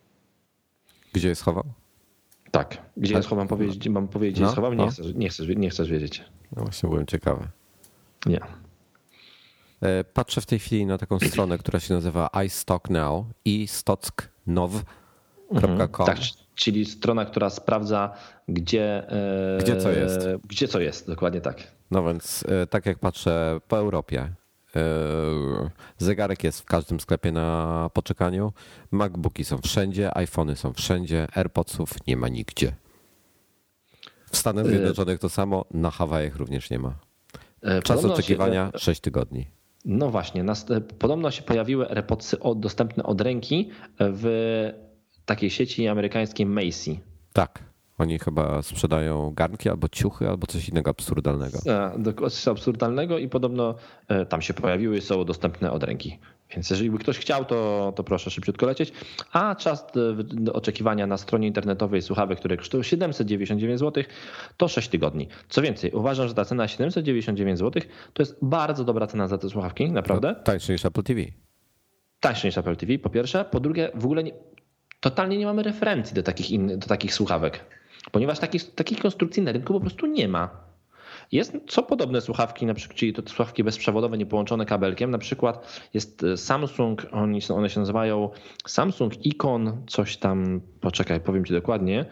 Gdzie je schował? Tak. Gdzie je schowam? Powiedzieć, mam powiedzieć, gdzie no, je schowam? Nie, no. chcesz, nie, chcesz, nie chcesz wiedzieć. No właśnie, byłem ciekawy. Nie. Patrzę w tej chwili na taką stronę, która się nazywa iStockNow, istocknow kropka com. Tak, czyli strona, która sprawdza, gdzie, gdzie co jest. Gdzie co jest, dokładnie tak. No więc tak jak patrzę po Europie, zegarek jest w każdym sklepie na poczekaniu, MacBooki są wszędzie, iPhony są wszędzie, AirPodsów nie ma nigdzie. W Stanach Zjednoczonych to samo, na Hawajach również nie ma. Czas podobno oczekiwania się, sześć tygodni. No właśnie, nas, podobno się pojawiły AirPodsy dostępne od ręki w takiej sieci amerykańskiej Macy. Tak. Oni chyba sprzedają garnki albo ciuchy, albo coś innego absurdalnego. Coś absurdalnego i podobno tam się pojawiły i są dostępne od ręki. Więc jeżeli by ktoś chciał, to, to proszę szybciutko lecieć. A czas do oczekiwania na stronie internetowej słuchawek, które kosztują siedemset dziewięćdziesiąt dziewięć złotych, to sześć tygodni. Co więcej, uważam, że ta cena siedemset dziewięćdziesiąt dziewięć złotych to jest bardzo dobra cena za te słuchawki, naprawdę. To tańsze niż Apple T V. Tańsze niż Apple T V, po pierwsze. Po drugie, w ogóle nie, totalnie nie mamy referencji do takich, in, do takich słuchawek. Ponieważ takich, takich konstrukcji na rynku po prostu nie ma. Jest co podobne słuchawki, na przykład, czyli to słuchawki bezprzewodowe, niepołączone kabelkiem. Na przykład jest Samsung, oni, one się nazywają Samsung Icon, coś tam, poczekaj, powiem ci dokładnie.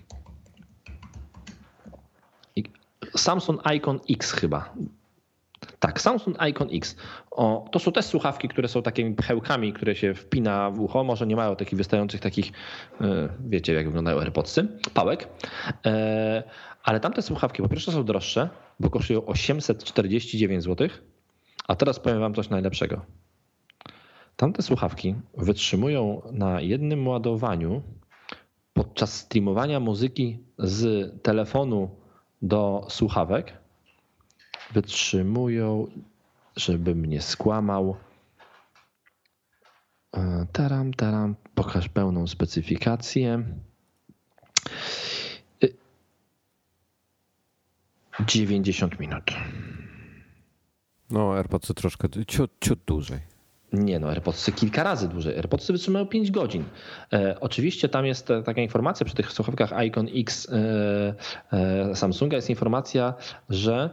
Samsung Icon X chyba. Tak, Samsung Icon X. O, to są też słuchawki, które są takimi pchełkami, które się wpina w ucho. Może nie mają takich wystających takich, wiecie jak wyglądają AirPodsy, pałek. Ale tamte słuchawki po pierwsze są droższe, bo kosztują osiemset czterdzieści dziewięć złotych. A teraz powiem wam coś najlepszego. Tamte słuchawki wytrzymują na jednym ładowaniu podczas streamowania muzyki z telefonu do słuchawek. Wytrzymują, żebym nie skłamał. Taram, taram, pokaż pełną specyfikację. dziewięćdziesiąt minut. No, AirPodsy troszkę, ciut, ciut dłużej. Nie no, AirPodsy kilka razy dłużej. AirPodsy wytrzymają pięć godzin. E, oczywiście tam jest taka informacja przy tych słuchawkach Icon X e, e, Samsunga jest informacja, że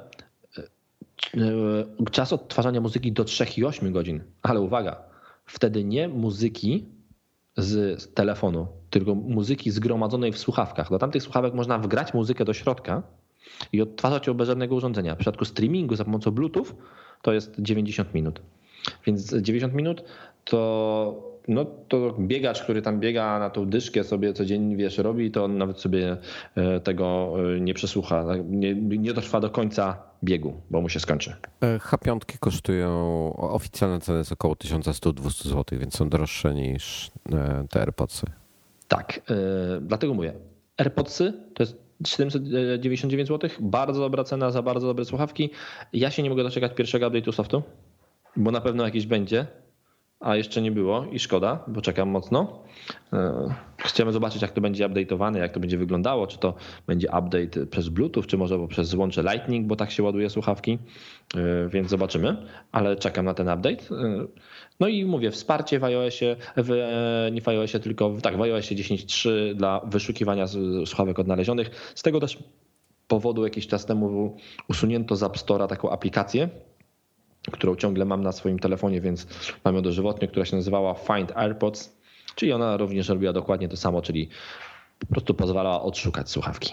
e, czas odtwarzania muzyki do trzy i osiem godzin. Ale uwaga, wtedy nie muzyki z telefonu, tylko muzyki zgromadzonej w słuchawkach. Do tamtych słuchawek można wgrać muzykę do środka i odtwarzać ją bez żadnego urządzenia. W przypadku streamingu za pomocą Bluetooth to jest dziewięćdziesiąt minut. Więc dziewięćdziesiąt minut to, no, to biegacz, który tam biega na tą dyszkę sobie codziennie, wiesz, robi, to on nawet sobie tego nie przesłucha. Nie, nie dotrwa do końca biegu, bo mu się skończy. H pięć kosztują, oficjalna cena jest około tysiąc sto do dwóch złotych, więc są droższe niż te AirPodsy. Tak, yy, dlatego mówię, AirPodsy to jest siedemset dziewięćdziesiąt dziewięć złotych, bardzo dobra cena za bardzo dobre słuchawki. Ja się nie mogę doczekać pierwszego update'u softu, bo na pewno jakiś będzie, a jeszcze nie było i szkoda, bo czekam mocno. Chcemy zobaczyć, jak to będzie update'owane, jak to będzie wyglądało, czy to będzie update przez Bluetooth, czy może przez złącze Lightning, bo tak się ładuje słuchawki, więc zobaczymy, ale czekam na ten update. No i mówię, wsparcie w iOSie, w, nie w iOSie, tylko w, tak, w iOSie dziesięć trzy dla wyszukiwania słuchawek odnalezionych. Z tego też powodu jakiś czas temu usunięto z App Store'a taką aplikację, którą ciągle mam na swoim telefonie, więc mam ją dożywotnie, która się nazywała Find AirPods, czyli ona również robiła dokładnie to samo, czyli po prostu pozwalała odszukać słuchawki.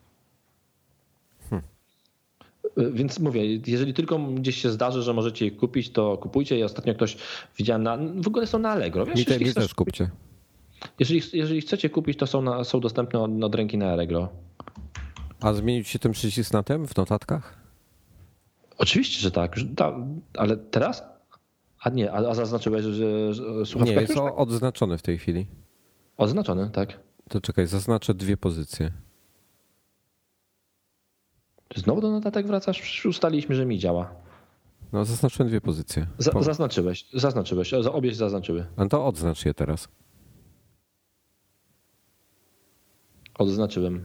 Hmm. Więc mówię, jeżeli tylko gdzieś się zdarzy, że możecie je kupić, to kupujcie. Ja ostatnio ktoś widziałem, na, w ogóle są na Allegro. Wiesz, Mi, te, mi też kupcie. Jeżeli, jeżeli chcecie kupić, to są, na, są dostępne od, od ręki na Allegro. A zmienić się ten przycisk na tym w notatkach? Oczywiście, że tak, ale teraz? A nie, a zaznaczyłeś, że słuchawka nie, jest już? Odznaczony w tej chwili. Odznaczony, tak. To czekaj, zaznaczę dwie pozycje. Czy znowu do notatek wracasz? Ustaliliśmy, że mi działa. No, zaznaczyłem dwie pozycje. Za, zaznaczyłeś, zaznaczyłeś, obie się zaznaczyły. A to odznacz je teraz. Odznaczyłem.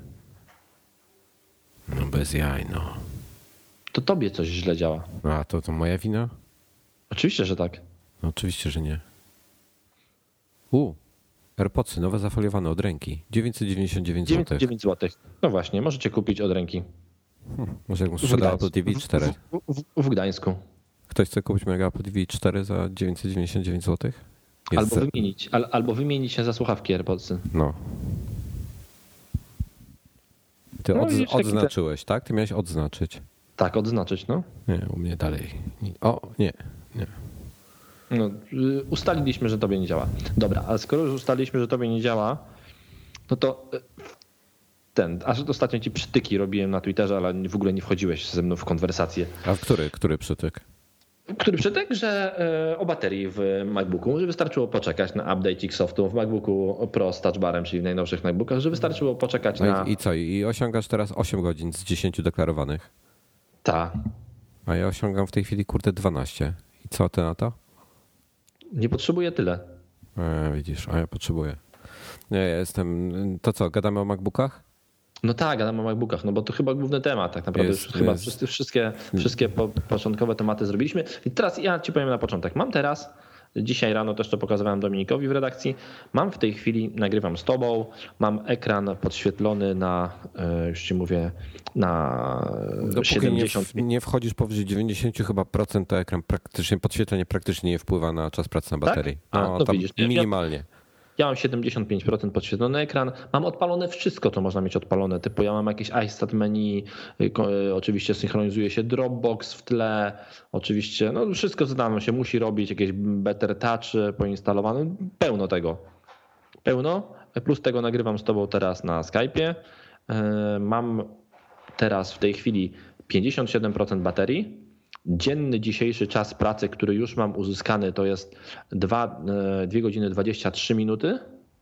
No bez jaj, no. To tobie coś źle działa. A to to moja wina? Oczywiście, że tak. No, oczywiście, że nie. U, AirPodsy nowe zafoliowane od ręki. dziewięćset dziewięćdziesiąt dziewięć złotych. dziewięćset dziewięć złotych. No właśnie, możecie kupić od ręki. Hmm, może jakbym sprzedał Apple T V cztery. W, w, w Gdańsku. Ktoś chce kupić mojego Apple T V cztery za dziewięćset dziewięćdziesiąt dziewięć złotych? Albo wymienić, al, albo wymienić się za słuchawki AirPodsy. No. Ty no, odz odznaczyłeś, tak? Ty miałeś odznaczyć. Tak, odznaczyć, no. Nie, u mnie dalej. O, nie, nie. No, ustaliliśmy, że tobie nie działa. Dobra, ale skoro już ustaliliśmy, że tobie nie działa, no to ten, aż ostatnio ci przytyki robiłem na Twitterze, ale w ogóle nie wchodziłeś ze mną w konwersację. A w który, który przytyk? Który przytyk, że o baterii w MacBooku, że wystarczyło poczekać na update softu w MacBooku Pro z Touch Barem, czyli w najnowszych MacBookach, że wystarczyło poczekać no na... I, I co, i osiągasz teraz osiem godzin z dziesięciu deklarowanych? Tak. A ja osiągam w tej chwili kurde dwanaście. I co ty na to? Nie potrzebuję tyle. E, widzisz, a ja potrzebuję. Nie, ja jestem... To co, gadamy o MacBookach? No tak, gadamy o MacBookach, no bo to chyba główny temat tak naprawdę. Jest, już chyba jest. Wszystkie, wszystkie, wszystkie po, początkowe tematy zrobiliśmy. I teraz ja ci powiem na początek. Mam teraz, dzisiaj rano też to pokazywałem Dominikowi w redakcji, mam w tej chwili, nagrywam z tobą, mam ekran podświetlony na, już ci mówię, na Dopóki siedemdziesiąt. Nie, w, nie wchodzisz powyżej dziewięćdziesiąt chyba procent, to ekran praktycznie, podświetlenie praktycznie nie wpływa na czas pracy na baterii. Tak? A, no, no tam widzisz, minimalnie. Ja mam siedemdziesiąt pięć procent podświetlony ekran, mam odpalone wszystko, co można mieć odpalone, typu ja mam jakieś iStat menu, oczywiście synchronizuje się Dropbox w tle, oczywiście no wszystko co tam się musi robić, jakieś Better Touch poinstalowane, pełno tego, pełno, plus tego nagrywam z tobą teraz na Skype'ie, mam teraz w tej chwili pięćdziesiąt siedem procent baterii. Dzienny dzisiejszy czas pracy, który już mam uzyskany, to jest dwa godziny dwadzieścia trzy minuty.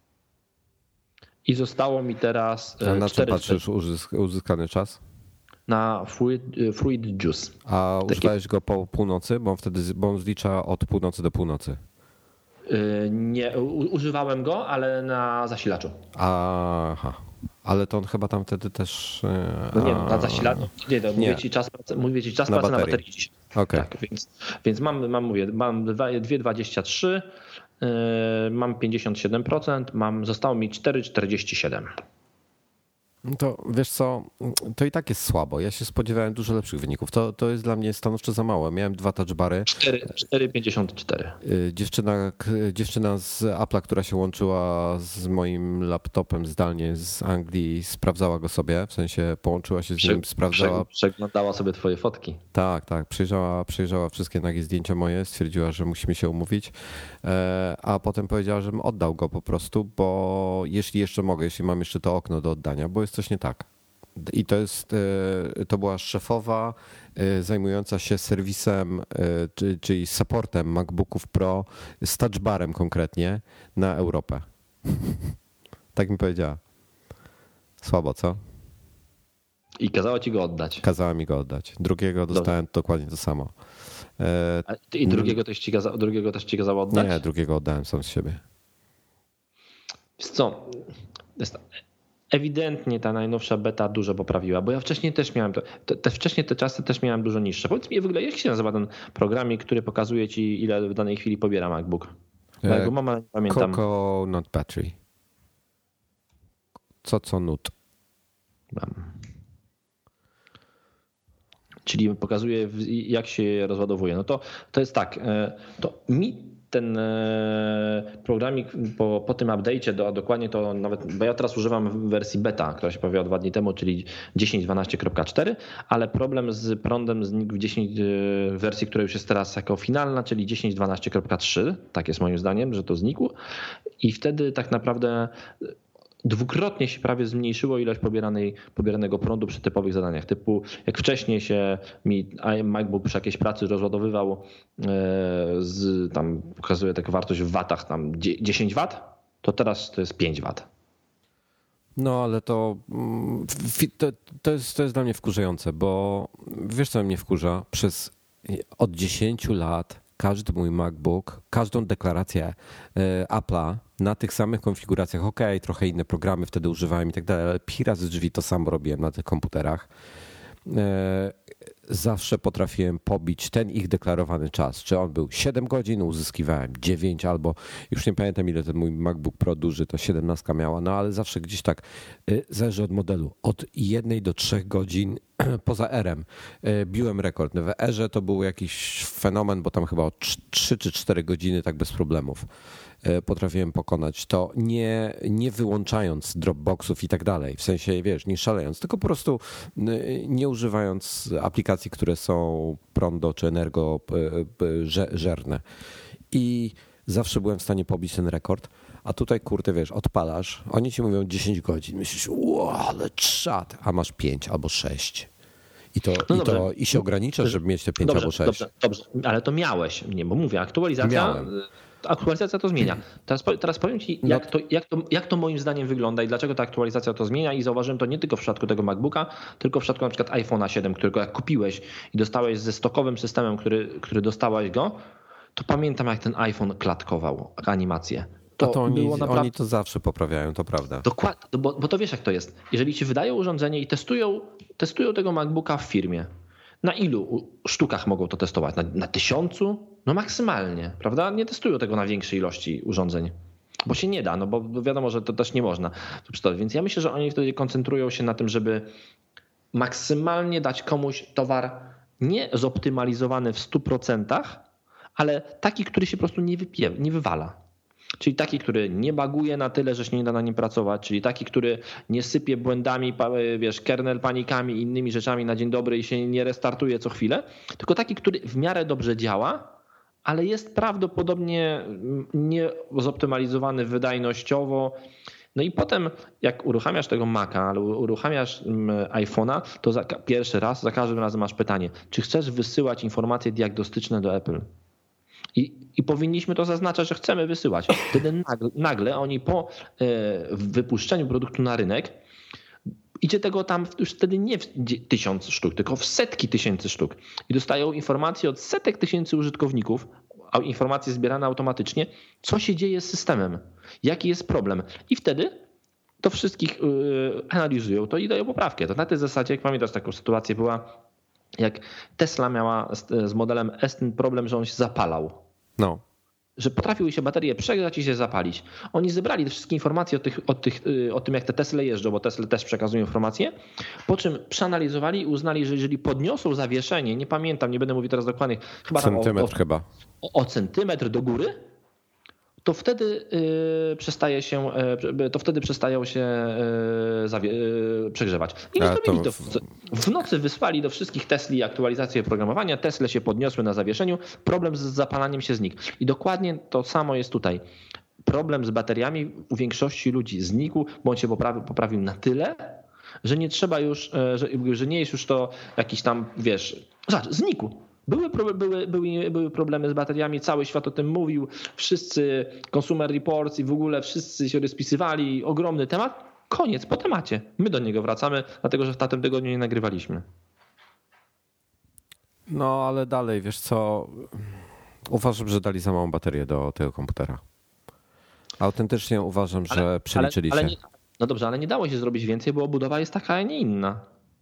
I zostało mi teraz. A na co patrzysz uzysk uzyskany czas? Na Fruit, fruit Juice. A Taki... używałeś go po północy, bo on wtedy bo on zlicza od północy do północy. Nie, używałem go, ale na zasilaczu. Aha. Ale to on chyba tam wtedy też... No nie, na zasilaczu. Nie, no, mówię, nie. Ci czas pracy, mówię ci czas na pracy baterii. na baterii. Okay. Tak, więc, więc mam, mam, mówię, mam dwie dwadzieścia trzy, yy, mam pięćdziesiąt siedem procent, mam, zostało mi cztery czterdzieści siedem. To wiesz co, to i tak jest słabo. Ja się spodziewałem dużo lepszych wyników. To, to jest dla mnie stanowczo za mało. Miałem dwa touchbary. cztery pięćdziesiąt cztery. Dziewczyna, dziewczyna z Apple'a, która się łączyła z moim laptopem zdalnie z Anglii, sprawdzała go sobie, w sensie połączyła się z nim, sprawdzała. Przeglądała sobie twoje fotki. Tak, tak. Przejrzała, przejrzała wszystkie nagie zdjęcia moje, stwierdziła, że musimy się umówić, a potem powiedziała, żebym oddał go po prostu, bo jeśli jeszcze mogę, jeśli mam jeszcze to okno do oddania, bo jest coś nie tak. I to jest, to była szefowa zajmująca się serwisem, czyli supportem MacBooków Pro z touchbarem konkretnie na Europę. Tak mi powiedziała. Słabo, co? I kazała ci go oddać. Kazała mi go oddać. Drugiego dostałem Dobrze. dokładnie to samo. I drugiego też ci kazała, drugiego też ci kazała oddać? Nie, drugiego oddałem sam z siebie. Wiesz co? Jest... Ewidentnie ta najnowsza beta dużo poprawiła, bo ja wcześniej też miałem, te, te wcześniej te czasy też miałem dużo niższe. Powiedz mi w ogóle, jak się nazywa ten programik, który pokazuje ci, ile w danej chwili pobiera MacBook? Bo ja go mam, ale nie pamiętam. Coconut Battery. Co co nut? Mam. Czyli pokazuje, jak się rozładowuje. No to, to jest tak, to mi ten programik po, po tym update'cie, do, dokładnie to nawet, bo ja teraz używam wersji beta, która się pojawiła dwa dni temu, czyli dziesięć dwanaście kropka cztery, ale problem z prądem znikł w dziesięć wersji, która już jest teraz jako finalna, czyli dziesięć dwanaście kropka trzy, tak jest moim zdaniem, że to znikło i wtedy tak naprawdę dwukrotnie się prawie zmniejszyło ilość pobieranej, pobieranego prądu przy typowych zadaniach. Typu jak wcześniej się mi MacBook przy jakiejś pracy rozładowywał z tam pokazuje taką wartość w watach tam dziesięć wat, to teraz to jest pięć wat. No ale to, to, to, jest, to jest dla mnie wkurzające, bo wiesz co mnie wkurza? Przez od dziesięciu lat każdy mój MacBook, każdą deklarację Apple'a na tych samych konfiguracjach, ok, trochę inne programy wtedy używałem i tak dalej, ale pi razy z drzwi to samo robiłem na tych komputerach. Zawsze potrafiłem pobić ten ich deklarowany czas. Czy on był siedem godzin, uzyskiwałem dziewięć albo już nie pamiętam ile ten mój MacBook Pro duży to siedemnaście miała, no ale zawsze gdzieś tak zależy od modelu. Od jednej do trzech godzin poza R-em biłem rekord. W R-ze to był jakiś fenomen, bo tam chyba o trzy czy cztery godziny tak bez problemów potrafiłem pokonać to, nie, nie wyłączając Dropboxów i tak dalej, w sensie, wiesz, nie szalejąc, tylko po prostu nie używając aplikacji, które są prądo czy energożerne. I zawsze byłem w stanie pobić ten rekord, a tutaj, kurde, wiesz, odpalasz, oni ci mówią dziesięć godzin, myślisz, wow, ale czad, a masz pięć albo sześć. I, to, no i, to, i się ograniczasz, żeby mieć te pięć dobrze, albo sześć. Dobrze, dobrze, ale to miałeś, nie, bo mówię, aktualizacja... Miałem. Aktualizacja to zmienia. Teraz, teraz powiem ci, jak to, jak, to, jak to moim zdaniem wygląda i dlaczego ta aktualizacja to zmienia i zauważyłem to nie tylko w przypadku tego MacBooka, tylko w przypadku na przykład iPhone'a siedem, którego jak kupiłeś i dostałeś ze stokowym systemem, który, który dostałeś go, to pamiętam jak ten iPhone klatkował animację. To, to oni, było naprawdę... oni to zawsze poprawiają, to prawda. Dokładnie, bo, bo to wiesz jak to jest. Jeżeli ci wydają urządzenie i testują, testują tego MacBooka w firmie, na ilu sztukach mogą to testować? Na, na tysiącu? No maksymalnie, prawda? Nie testują tego na większej ilości urządzeń, bo się nie da, no bo wiadomo, że to też nie można. Więc ja myślę, że oni wtedy koncentrują się na tym, żeby maksymalnie dać komuś towar nie zoptymalizowany w stu procentach, ale taki, który się po prostu nie, wypie, nie wywala. Czyli taki, który nie baguje na tyle, że się nie da na nim pracować, czyli taki, który nie sypie błędami, wiesz, kernel panikami i innymi rzeczami na dzień dobry i się nie restartuje co chwilę, tylko taki, który w miarę dobrze działa, ale jest prawdopodobnie niezoptymalizowany wydajnościowo. No i potem jak uruchamiasz tego Maca, ale uruchamiasz iPhone'a, to za, pierwszy raz, za każdym razem masz pytanie, czy chcesz wysyłać informacje diagnostyczne do Apple? I, I powinniśmy to zaznaczać, że chcemy wysyłać. Wtedy nagle, nagle oni po e, wypuszczeniu produktu na rynek idzie tego tam już wtedy nie w tysiąc sztuk, tylko w setki tysięcy sztuk. I dostają informacje od setek tysięcy użytkowników, a informacje zbierane automatycznie, co się dzieje z systemem, jaki jest problem. I wtedy to wszystkich yy, analizują to i dają poprawkę. To na tej zasadzie, jak pamiętasz, taką sytuację była, jak Tesla miała z, z modelem S ten problem, że on się zapalał. No. Że potrafiły się baterie przegrzać i się zapalić. Oni zebrali te wszystkie informacje o, tych, o, tych, o tym, jak te Tesle jeżdżą, bo Tesla też przekazują informacje, po czym przeanalizowali i uznali, że jeżeli podniosą zawieszenie, nie pamiętam, nie będę mówił teraz dokładnie, chyba centymetr o, o, chyba. O, o centymetr do góry, to wtedy yy, przestaje się, yy, to wtedy przestają się yy, zawie- yy, przegrzewać. I nie zrobili to. W, w nocy wysłali do wszystkich Tesli aktualizację oprogramowania, Tesle się podniosły na zawieszeniu, problem z zapalaniem się znikł. I dokładnie to samo jest tutaj. Problem z bateriami u większości ludzi znikł, bo on się poprawił, poprawił na tyle, że nie trzeba już, że, że nie jest już to jakiś tam, wiesz, zobacz, znikł. Były, były, były, były problemy z bateriami, cały świat o tym mówił, wszyscy Consumer Reports i w ogóle wszyscy się rozpisywali, ogromny temat, koniec, po temacie. My do niego wracamy, dlatego że w tamtym tygodniu nie nagrywaliśmy. No ale dalej, wiesz co, uważam, że dali za małą baterię do tego komputera. Autentycznie uważam, ale, że przeliczyli ale, ale się. Nie, no dobrze, ale nie dało się zrobić więcej, bo obudowa jest taka, a nie inna.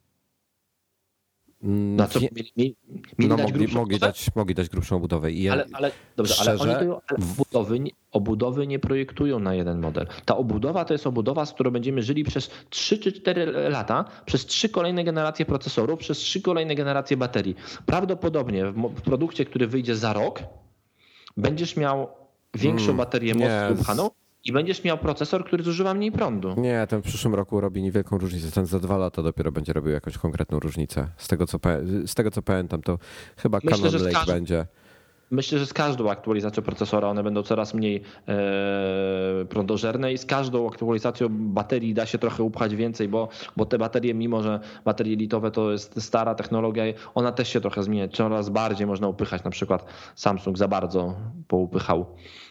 Na co, mieli, mieli, mieli no dać mogli, mogli, dać, mogli dać grubszą obudowę. I ja, ale, ale, dobrze, szczerze, ale, oni to, ale obudowy, obudowy nie projektują na jeden model. Ta obudowa to jest obudowa, z którą będziemy żyli przez trzy czy cztery lata, przez trzy kolejne generacje procesorów, przez trzy kolejne generacje baterii. Prawdopodobnie w produkcie, który wyjdzie za rok, będziesz miał większą hmm, baterię mocno upchaną i będziesz miał procesor, który zużywa mniej prądu. Nie, ten w przyszłym roku robi niewielką różnicę. Ten za dwa lata dopiero będzie robił jakąś konkretną różnicę. Z tego co, z tego, co pamiętam, to chyba Myślę, Cannon Lake każdy, będzie. Myślę, że z każdą aktualizacją procesora one będą coraz mniej e, prądożerne i z każdą aktualizacją baterii da się trochę upchać więcej, bo, bo te baterie, mimo że baterie litowe to jest stara technologia, ona też się trochę zmienia. Coraz bardziej można upychać. Na przykład Samsung za bardzo poupychał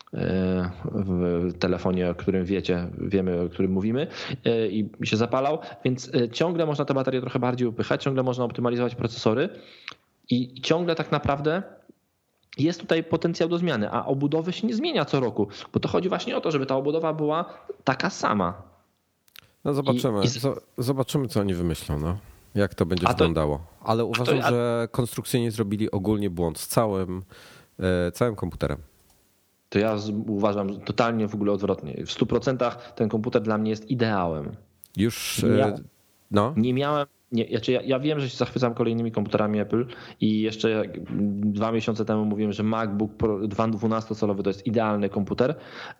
w telefonie, o którym wiecie, wiemy, o którym mówimy i się zapalał, więc ciągle można te baterie trochę bardziej upychać, ciągle można optymalizować procesory i ciągle tak naprawdę jest tutaj potencjał do zmiany, a obudowy się nie zmienia co roku, bo to chodzi właśnie o to, żeby ta obudowa była taka sama. No zobaczymy, I, i... zobaczymy co oni wymyślą, no. Jak to będzie to, wyglądało. Ale uważam, to, a... że konstrukcyjnie zrobili ogólnie błąd z całym, całym komputerem. To ja uważam totalnie w ogóle odwrotnie. W stu procentach ten komputer dla mnie jest ideałem. Już nie miałem, no. Nie miałem, nie, znaczy ja, ja wiem, że się zachwycam kolejnymi komputerami Apple i jeszcze dwa miesiące temu mówiłem, że MacBook Pro dwunastocalowy to jest idealny komputer.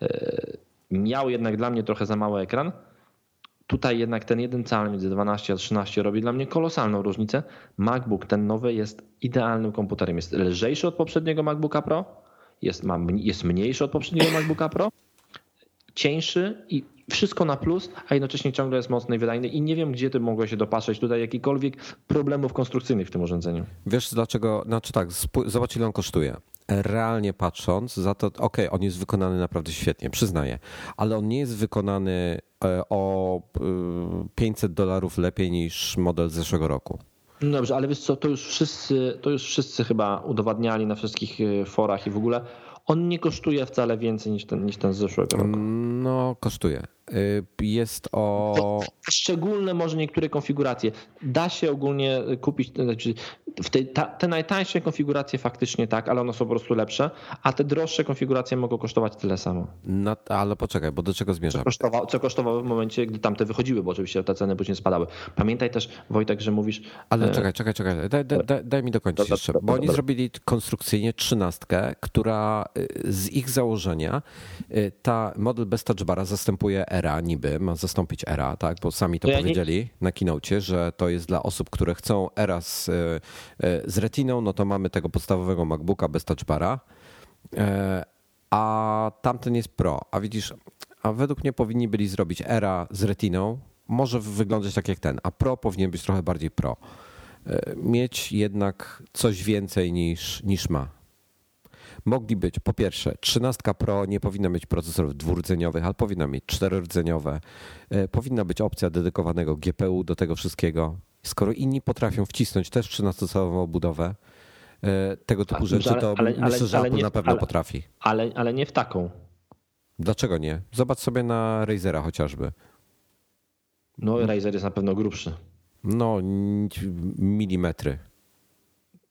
Miał jednak dla mnie trochę za mały ekran. Tutaj jednak ten jeden cal między dwanaście a trzynaście robi dla mnie kolosalną różnicę. MacBook ten nowy jest idealnym komputerem. Jest lżejszy od poprzedniego MacBooka Pro. Jest, ma, jest mniejszy od poprzedniego MacBooka Pro, cieńszy i wszystko na plus, a jednocześnie ciągle jest mocny i wydajny i nie wiem, gdzie ty mogłeś się dopatrzeć tutaj jakichkolwiek problemów konstrukcyjnych w tym urządzeniu. Wiesz dlaczego? Znaczy tak, zobacz ile on kosztuje. Realnie patrząc, za to, okej, okay, on jest wykonany naprawdę świetnie, przyznaję, ale on nie jest wykonany o pięćset dolarów lepiej niż model z zeszłego roku. No dobrze, ale wiesz co, to już wszyscy, to już wszyscy chyba udowadniali na wszystkich forach i w ogóle. On nie kosztuje wcale więcej niż ten, niż ten z zeszłego roku. No, kosztuje. Jest o... Szczególne może niektóre konfiguracje. Da się ogólnie kupić, znaczy w tej, ta, te najtańsze konfiguracje faktycznie tak, ale one są po prostu lepsze, a te droższe konfiguracje mogą kosztować tyle samo. No, ale poczekaj, bo do czego zmierzam? Co kosztowało, co kosztowało w momencie, gdy tamte wychodziły, bo oczywiście te ceny później spadały. Pamiętaj też, Wojtek, że mówisz... Ale czekaj, czekaj, czekaj, daj, daj, daj mi dokończyć dobra, jeszcze, dobra, bo oni dobra. zrobili konstrukcyjnie trzynastkę, która z ich założenia, ta model bez touch bara zastępuje Era niby, ma zastąpić Era, tak, bo sami to ja powiedzieli nie... na keynocie, że to jest dla osób, które chcą Era z, z Retiną, no to mamy tego podstawowego MacBooka bez touch bara, a tamten jest Pro, a widzisz, a według mnie powinni byli zrobić Era z Retiną, może wyglądać tak jak ten, a Pro powinien być trochę bardziej Pro. Mieć jednak coś więcej niż, niż ma. Mogli być, po pierwsze, trzynastka Pro nie powinna mieć procesorów dwurdzeniowych, ale powinna mieć czterordzeniowe. Powinna być opcja dedykowanego G P U do tego wszystkiego. Skoro inni potrafią wcisnąć też trzynastocalową obudowę, tego typu rzeczy, to ale, myślę, ale, że Apple nie, na pewno ale, potrafi. Ale, ale nie w taką. Dlaczego nie? Zobacz sobie na Razera chociażby. No Razer jest na pewno grubszy. No, milimetry.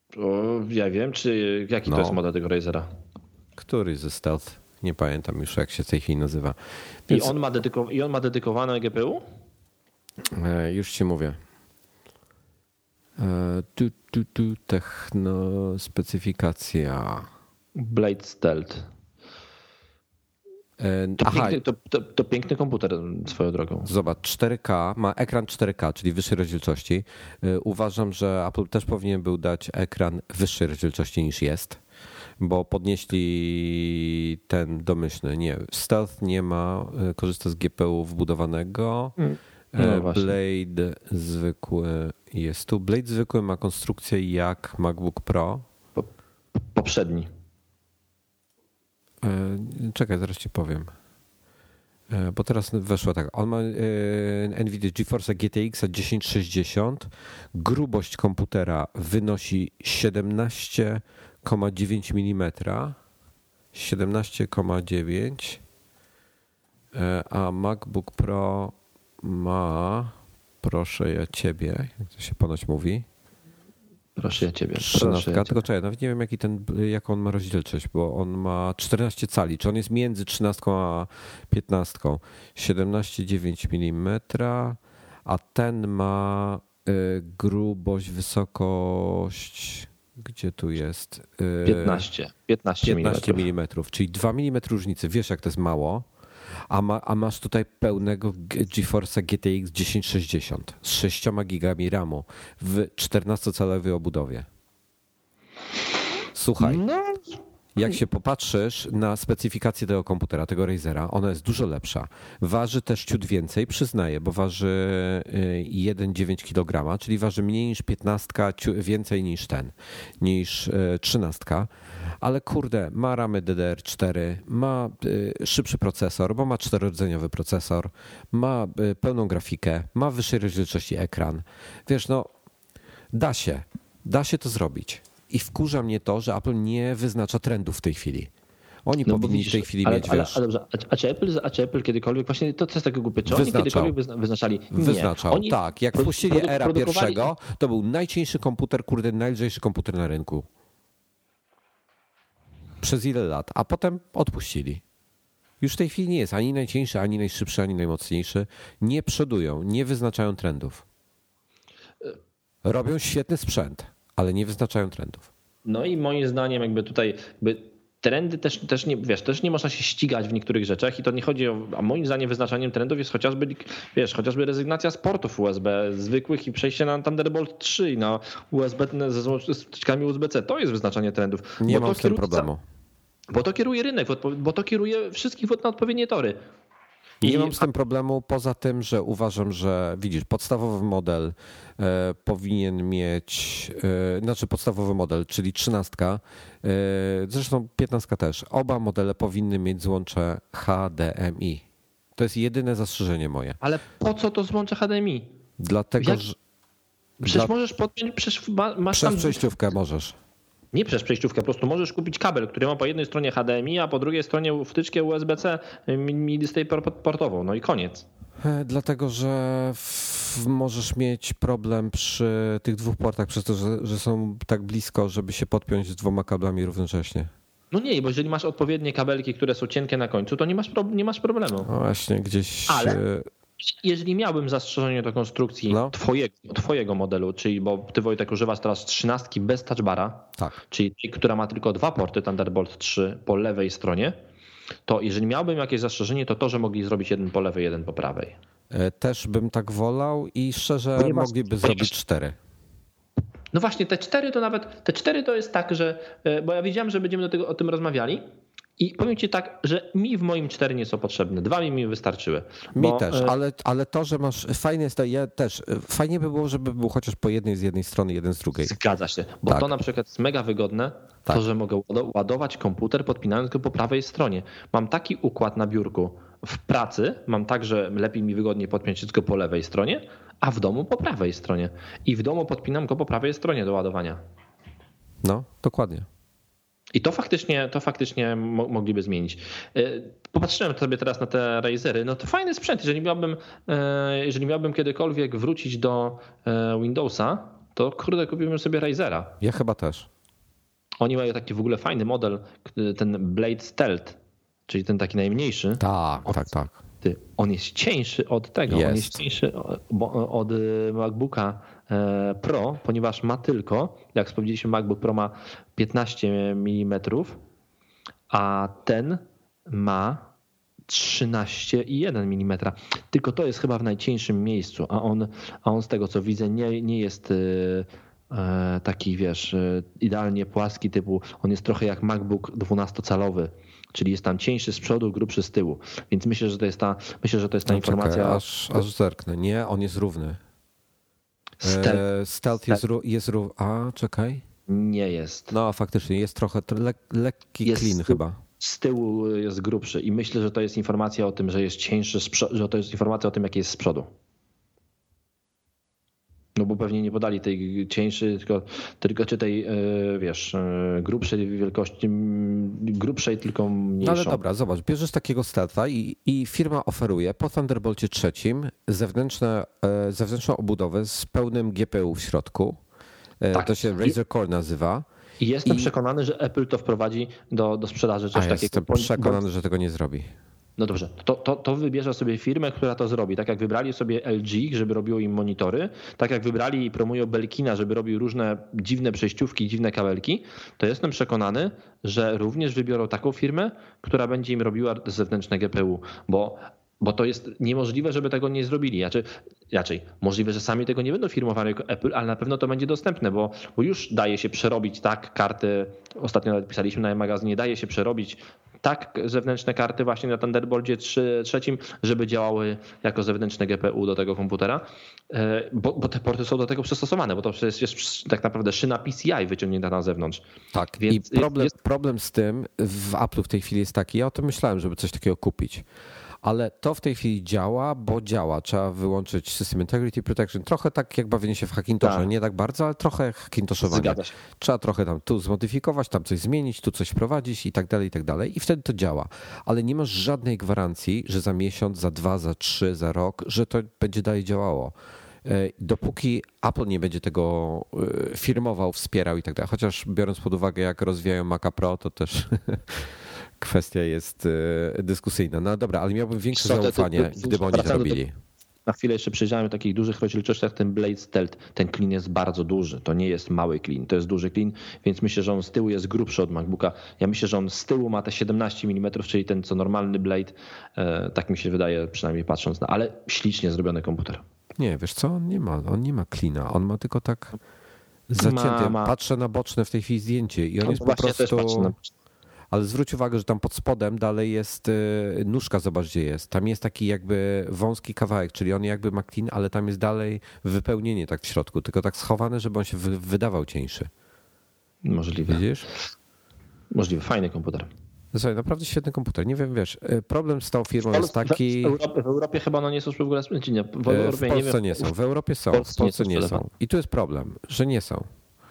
O, ja wiem, czy jaki No. to jest model tego Razera? Który ze Stealth? Nie pamiętam już, jak się w tej chwili nazywa. Więc... I, on ma dedyko... I on ma dedykowane G P U? E, już ci mówię. E, tu, tu, tu, techno, specyfikacja. Blade Stealth. E, to, aha, piękny, to, to, to piękny komputer swoją drogą. Zobacz, cztery K, ma ekran cztery K, czyli wyższej rozdzielczości. E, uważam, że Apple też powinien był dać ekran wyższej rozdzielczości niż jest, bo podnieśli ten domyślny. Nie, Stealth nie ma, e, korzysta z G P U wbudowanego. Mm. No Blade zwykły jest tu. Blade zwykły ma konstrukcję jak MacBook Pro. Po, poprzedni. Czekaj, zaraz ci powiem. Bo teraz weszło tak. On ma NVIDIA GeForce G T X dziesięć sześćdziesiąt. Grubość komputera wynosi siedemnaście przecinek dziewięć milimetrów. siedemnaście przecinek dziewięć. A MacBook Pro ma, proszę ja ciebie, jak to się ponoć mówi. Proszę ja ciebie. Trzynastka, proszę tylko czekaj, nawet nie wiem jaki ten, jaką on ma rozdzielczość, bo on ma czternaście cali, czy on jest między trzynastką a piętnastką. siedemnaście przecinek dziewięć milimetrów, a ten ma y, grubość, wysokość, gdzie tu jest? Y, piętnaście. piętnaście milimetrów, czyli dwa milimetry różnicy. Wiesz jak to jest mało? A, ma, a masz tutaj pełnego GeForce'a G T X dziesięć sześćdziesiąt z sześcioma gigami ramu w czternastocalowej obudowie. Słuchaj, no. jak się popatrzysz na specyfikację tego komputera, tego Razera, ona jest dużo lepsza. Waży też ciut więcej, przyznaję, bo waży jeden przecinek dziewięć kilograma, czyli waży mniej niż piętnastka, więcej niż ten, niż trzynastka. Ale kurde, ma ramy D D R cztery, ma szybszy procesor, bo ma czterorodzeniowy procesor, ma pełną grafikę, ma wyższej rozdzielczości ekran. Wiesz, no da się, da się to zrobić. I wkurza mnie to, że Apple nie wyznacza trendów w tej chwili. Oni no powinni widzisz, w tej chwili ale, mieć, ale, wiesz... Ale dobrze, a czy Apple, a czy Apple kiedykolwiek, właśnie to co jest takie głupie, czy oni Wyznaczał. kiedykolwiek wyznaczali? Nie. Wyznaczał, oni tak. Jak produ- wpuścili produ- Era produkowali... pierwszego, to był najcieńszy komputer, kurde, najlżejszy komputer na rynku. Przez ile lat? A potem odpuścili. Już w tej chwili nie jest ani najcieńszy, ani najszybszy, ani najmocniejszy. Nie przodują, nie wyznaczają trendów. Robią świetny sprzęt, ale nie wyznaczają trendów. No i moim zdaniem jakby tutaj jakby trendy też, też nie, wiesz, też nie można się ścigać w niektórych rzeczach i to nie chodzi o, a moim zdaniem wyznaczaniem trendów jest chociażby, wiesz, chociażby rezygnacja z portów U S B zwykłych i przejście na Thunderbolt trzy i na U S B ze wtyczkami U S B C. To jest wyznaczanie trendów. Nie mam z tym problemu. Bo to kieruje rynek, bo to kieruje wszystkich na odpowiednie tory. Nie I... mam z tym problemu, poza tym, że uważam, że widzisz, podstawowy model e, powinien mieć, e, znaczy podstawowy model, czyli trzynastka, e, zresztą piętnastka też, oba modele powinny mieć złącze H D M I. To jest jedyne zastrzeżenie moje. Ale po co to złącze H D M I? Dlatego, Jak... że... Przecież Dla... możesz podpiąć, przecież masz Przez tam... przejściówkę możesz. Nie przez przejściówkę, po prostu możesz kupić kabel, który ma po jednej stronie H D M I, a po drugiej stronie wtyczkę U S B C MidiSplay-portową. No i koniec. Dlatego, że w, możesz mieć problem przy tych dwóch portach przez to, że, że są tak blisko, żeby się podpiąć z dwoma kablami równocześnie. No nie, bo jeżeli masz odpowiednie kabelki, które są cienkie na końcu, to nie masz, pro, nie masz problemu. No właśnie, gdzieś... Ale jeżeli miałbym zastrzeżenie do konstrukcji no. twojego, twojego modelu, czyli bo ty, Wojtek, używasz teraz trzynastki bez touchbara, tak. czyli tej, która ma tylko dwa porty Thunderbolt trzy po lewej stronie, to jeżeli miałbym jakieś zastrzeżenie, to to, że mogli zrobić jeden po lewej, jeden po prawej. Też bym tak wolał i szczerze Ponieważ, mogliby zrobić cztery. No właśnie, te cztery to nawet, te cztery to jest tak, że, bo ja wiedziałem, że będziemy do tego, o tym rozmawiali i powiem ci tak, że mi w moim cztery nie są potrzebne, dwa mi mi wystarczyły. Mi bo, też, ale, ale to, że masz, fajne jest to, ja też, fajnie by było, żeby był chociaż po jednej z jednej strony, jeden z drugiej. Zgadza się, bo tak. to na przykład jest mega wygodne, tak. to, że mogę ładować komputer podpinając go po prawej stronie. Mam taki układ na biurku w pracy, mam tak, że lepiej mi wygodnie podpiąć wszystko po lewej stronie, a w domu po prawej stronie. I w domu podpinam go po prawej stronie do ładowania. No, dokładnie. I to faktycznie, to faktycznie mogliby zmienić. Popatrzyłem sobie teraz na te Razery, no to fajny sprzęt. Jeżeli miałbym, jeżeli miałbym kiedykolwiek wrócić do Windowsa, to kurde kupimy sobie Razera. Ja chyba też. Oni mają taki w ogóle fajny model, ten Blade Stealth, czyli ten taki najmniejszy. Tak, on, tak, tak. Ty, on jest cieńszy od tego, jest. on jest cieńszy od MacBooka Pro, ponieważ ma tylko, jak wspomnieliśmy, MacBook Pro ma piętnaście milimetrów, a ten ma trzynaście i jeden milimetra. Tylko to jest chyba w najcieńszym miejscu, a on, a on z tego co widzę nie, nie jest taki, wiesz, idealnie płaski typu, on jest trochę jak MacBook dwunastocalowy, czyli jest tam cieńszy z przodu, grubszy z tyłu. Więc myślę, że to jest ta, myślę, że to jest ta no informacja. Czekaj, aż, aż zerknę. Nie, on jest równy. Stealth, Stealth jest, jest równy. A, czekaj. Nie jest. No faktycznie, jest trochę le, lekki jest clean chyba. Z tyłu jest grubszy i myślę, że to jest informacja o tym, że jest cieńszy, z przodu, że to jest informacja o tym, jaki jest z przodu. No bo pewnie nie podali tej cieńszy, tylko, tylko czy tej, wiesz, grubszej wielkości, grubszej, tylko mniejszą. No ale dobra, zobacz, bierzesz takiego stealtha i, i firma oferuje po Thunderbolcie trzecim zewnętrzne, zewnętrzną obudowę z pełnym G P U w środku. Tak. To się Razer Core nazywa. I jestem I... przekonany, że Apple to wprowadzi do, do sprzedaży coś A takiego. Jestem przekonany, bo... że tego nie zrobi. No dobrze, to, to, to wybierze sobie firmę, która to zrobi. Tak jak wybrali sobie L G, żeby robiło im monitory, tak jak wybrali i promują Belkina, żeby robił różne dziwne przejściówki, dziwne kabelki, to jestem przekonany, że również wybiorą taką firmę, która będzie im robiła zewnętrzne G P U, bo Bo to jest niemożliwe, żeby tego nie zrobili. Raczej, raczej możliwe, że sami tego nie będą firmować jako Apple, ale na pewno to będzie dostępne, bo, bo już daje się przerobić tak karty, ostatnio nawet pisaliśmy na magazynie, daje się przerobić tak zewnętrzne karty właśnie na Thunderbolcie trzecim, żeby działały jako zewnętrzne G P U do tego komputera, bo, bo te porty są do tego przystosowane, bo to przecież jest tak naprawdę szyna P C I wyciągnięta na zewnątrz. Tak, więc i problem, jest... problem z tym w Apple'u w tej chwili jest taki, ja o tym myślałem, żeby coś takiego kupić. Ale to w tej chwili działa, bo działa. Trzeba wyłączyć System Integrity Protection. Trochę tak jak bawienie się w Hackintosha. Tak. Nie tak bardzo, ale trochę hackintoszowanie. Trzeba trochę tam tu zmodyfikować, tam coś zmienić, tu coś wprowadzić i tak dalej, i tak dalej. I wtedy to działa. Ale nie masz żadnej gwarancji, że za miesiąc, za dwa, za trzy, za rok, że to będzie dalej działało. Dopóki Apple nie będzie tego firmował, wspierał i tak dalej. Chociaż biorąc pod uwagę, jak rozwijają Maca Pro, to też... kwestia jest dyskusyjna. No dobra, ale miałbym większe zaufanie, gdyby oni to robili. Na chwilę jeszcze przejrzałem o takich dużych rozdzielczościach, ten Blade Stealth, ten clean jest bardzo duży, to nie jest mały clean, to jest duży clean, więc myślę, że on z tyłu jest grubszy od MacBooka. Ja myślę, że on z tyłu ma te siedemnaście milimetrów, czyli ten co normalny Blade, tak mi się wydaje, przynajmniej patrząc na, ale ślicznie zrobiony komputer. Nie, wiesz co, on nie ma, on nie ma cleana, on ma tylko tak zacięty. Ma, ma. Patrzę na boczne w tej chwili zdjęcie i on no jest po prostu... Ale zwróć uwagę, że tam pod spodem dalej jest nóżka, zobacz gdzie jest. Tam jest taki jakby wąski kawałek, czyli on jakby ma clean, ale tam jest dalej wypełnienie tak w środku, tylko tak schowane, żeby on się wydawał cieńszy. Możliwe. Widzisz? Możliwe, fajny komputer. Słuchaj, naprawdę świetny komputer. Nie wiem, wiesz, problem z tą firmą jest taki... W Europie, w Europie chyba no nie są w ogóle nie. W, Europie w Polsce nie, nie są, w Europie są, w Polsce, w Polsce nie, nie są. I tu jest problem, że nie są.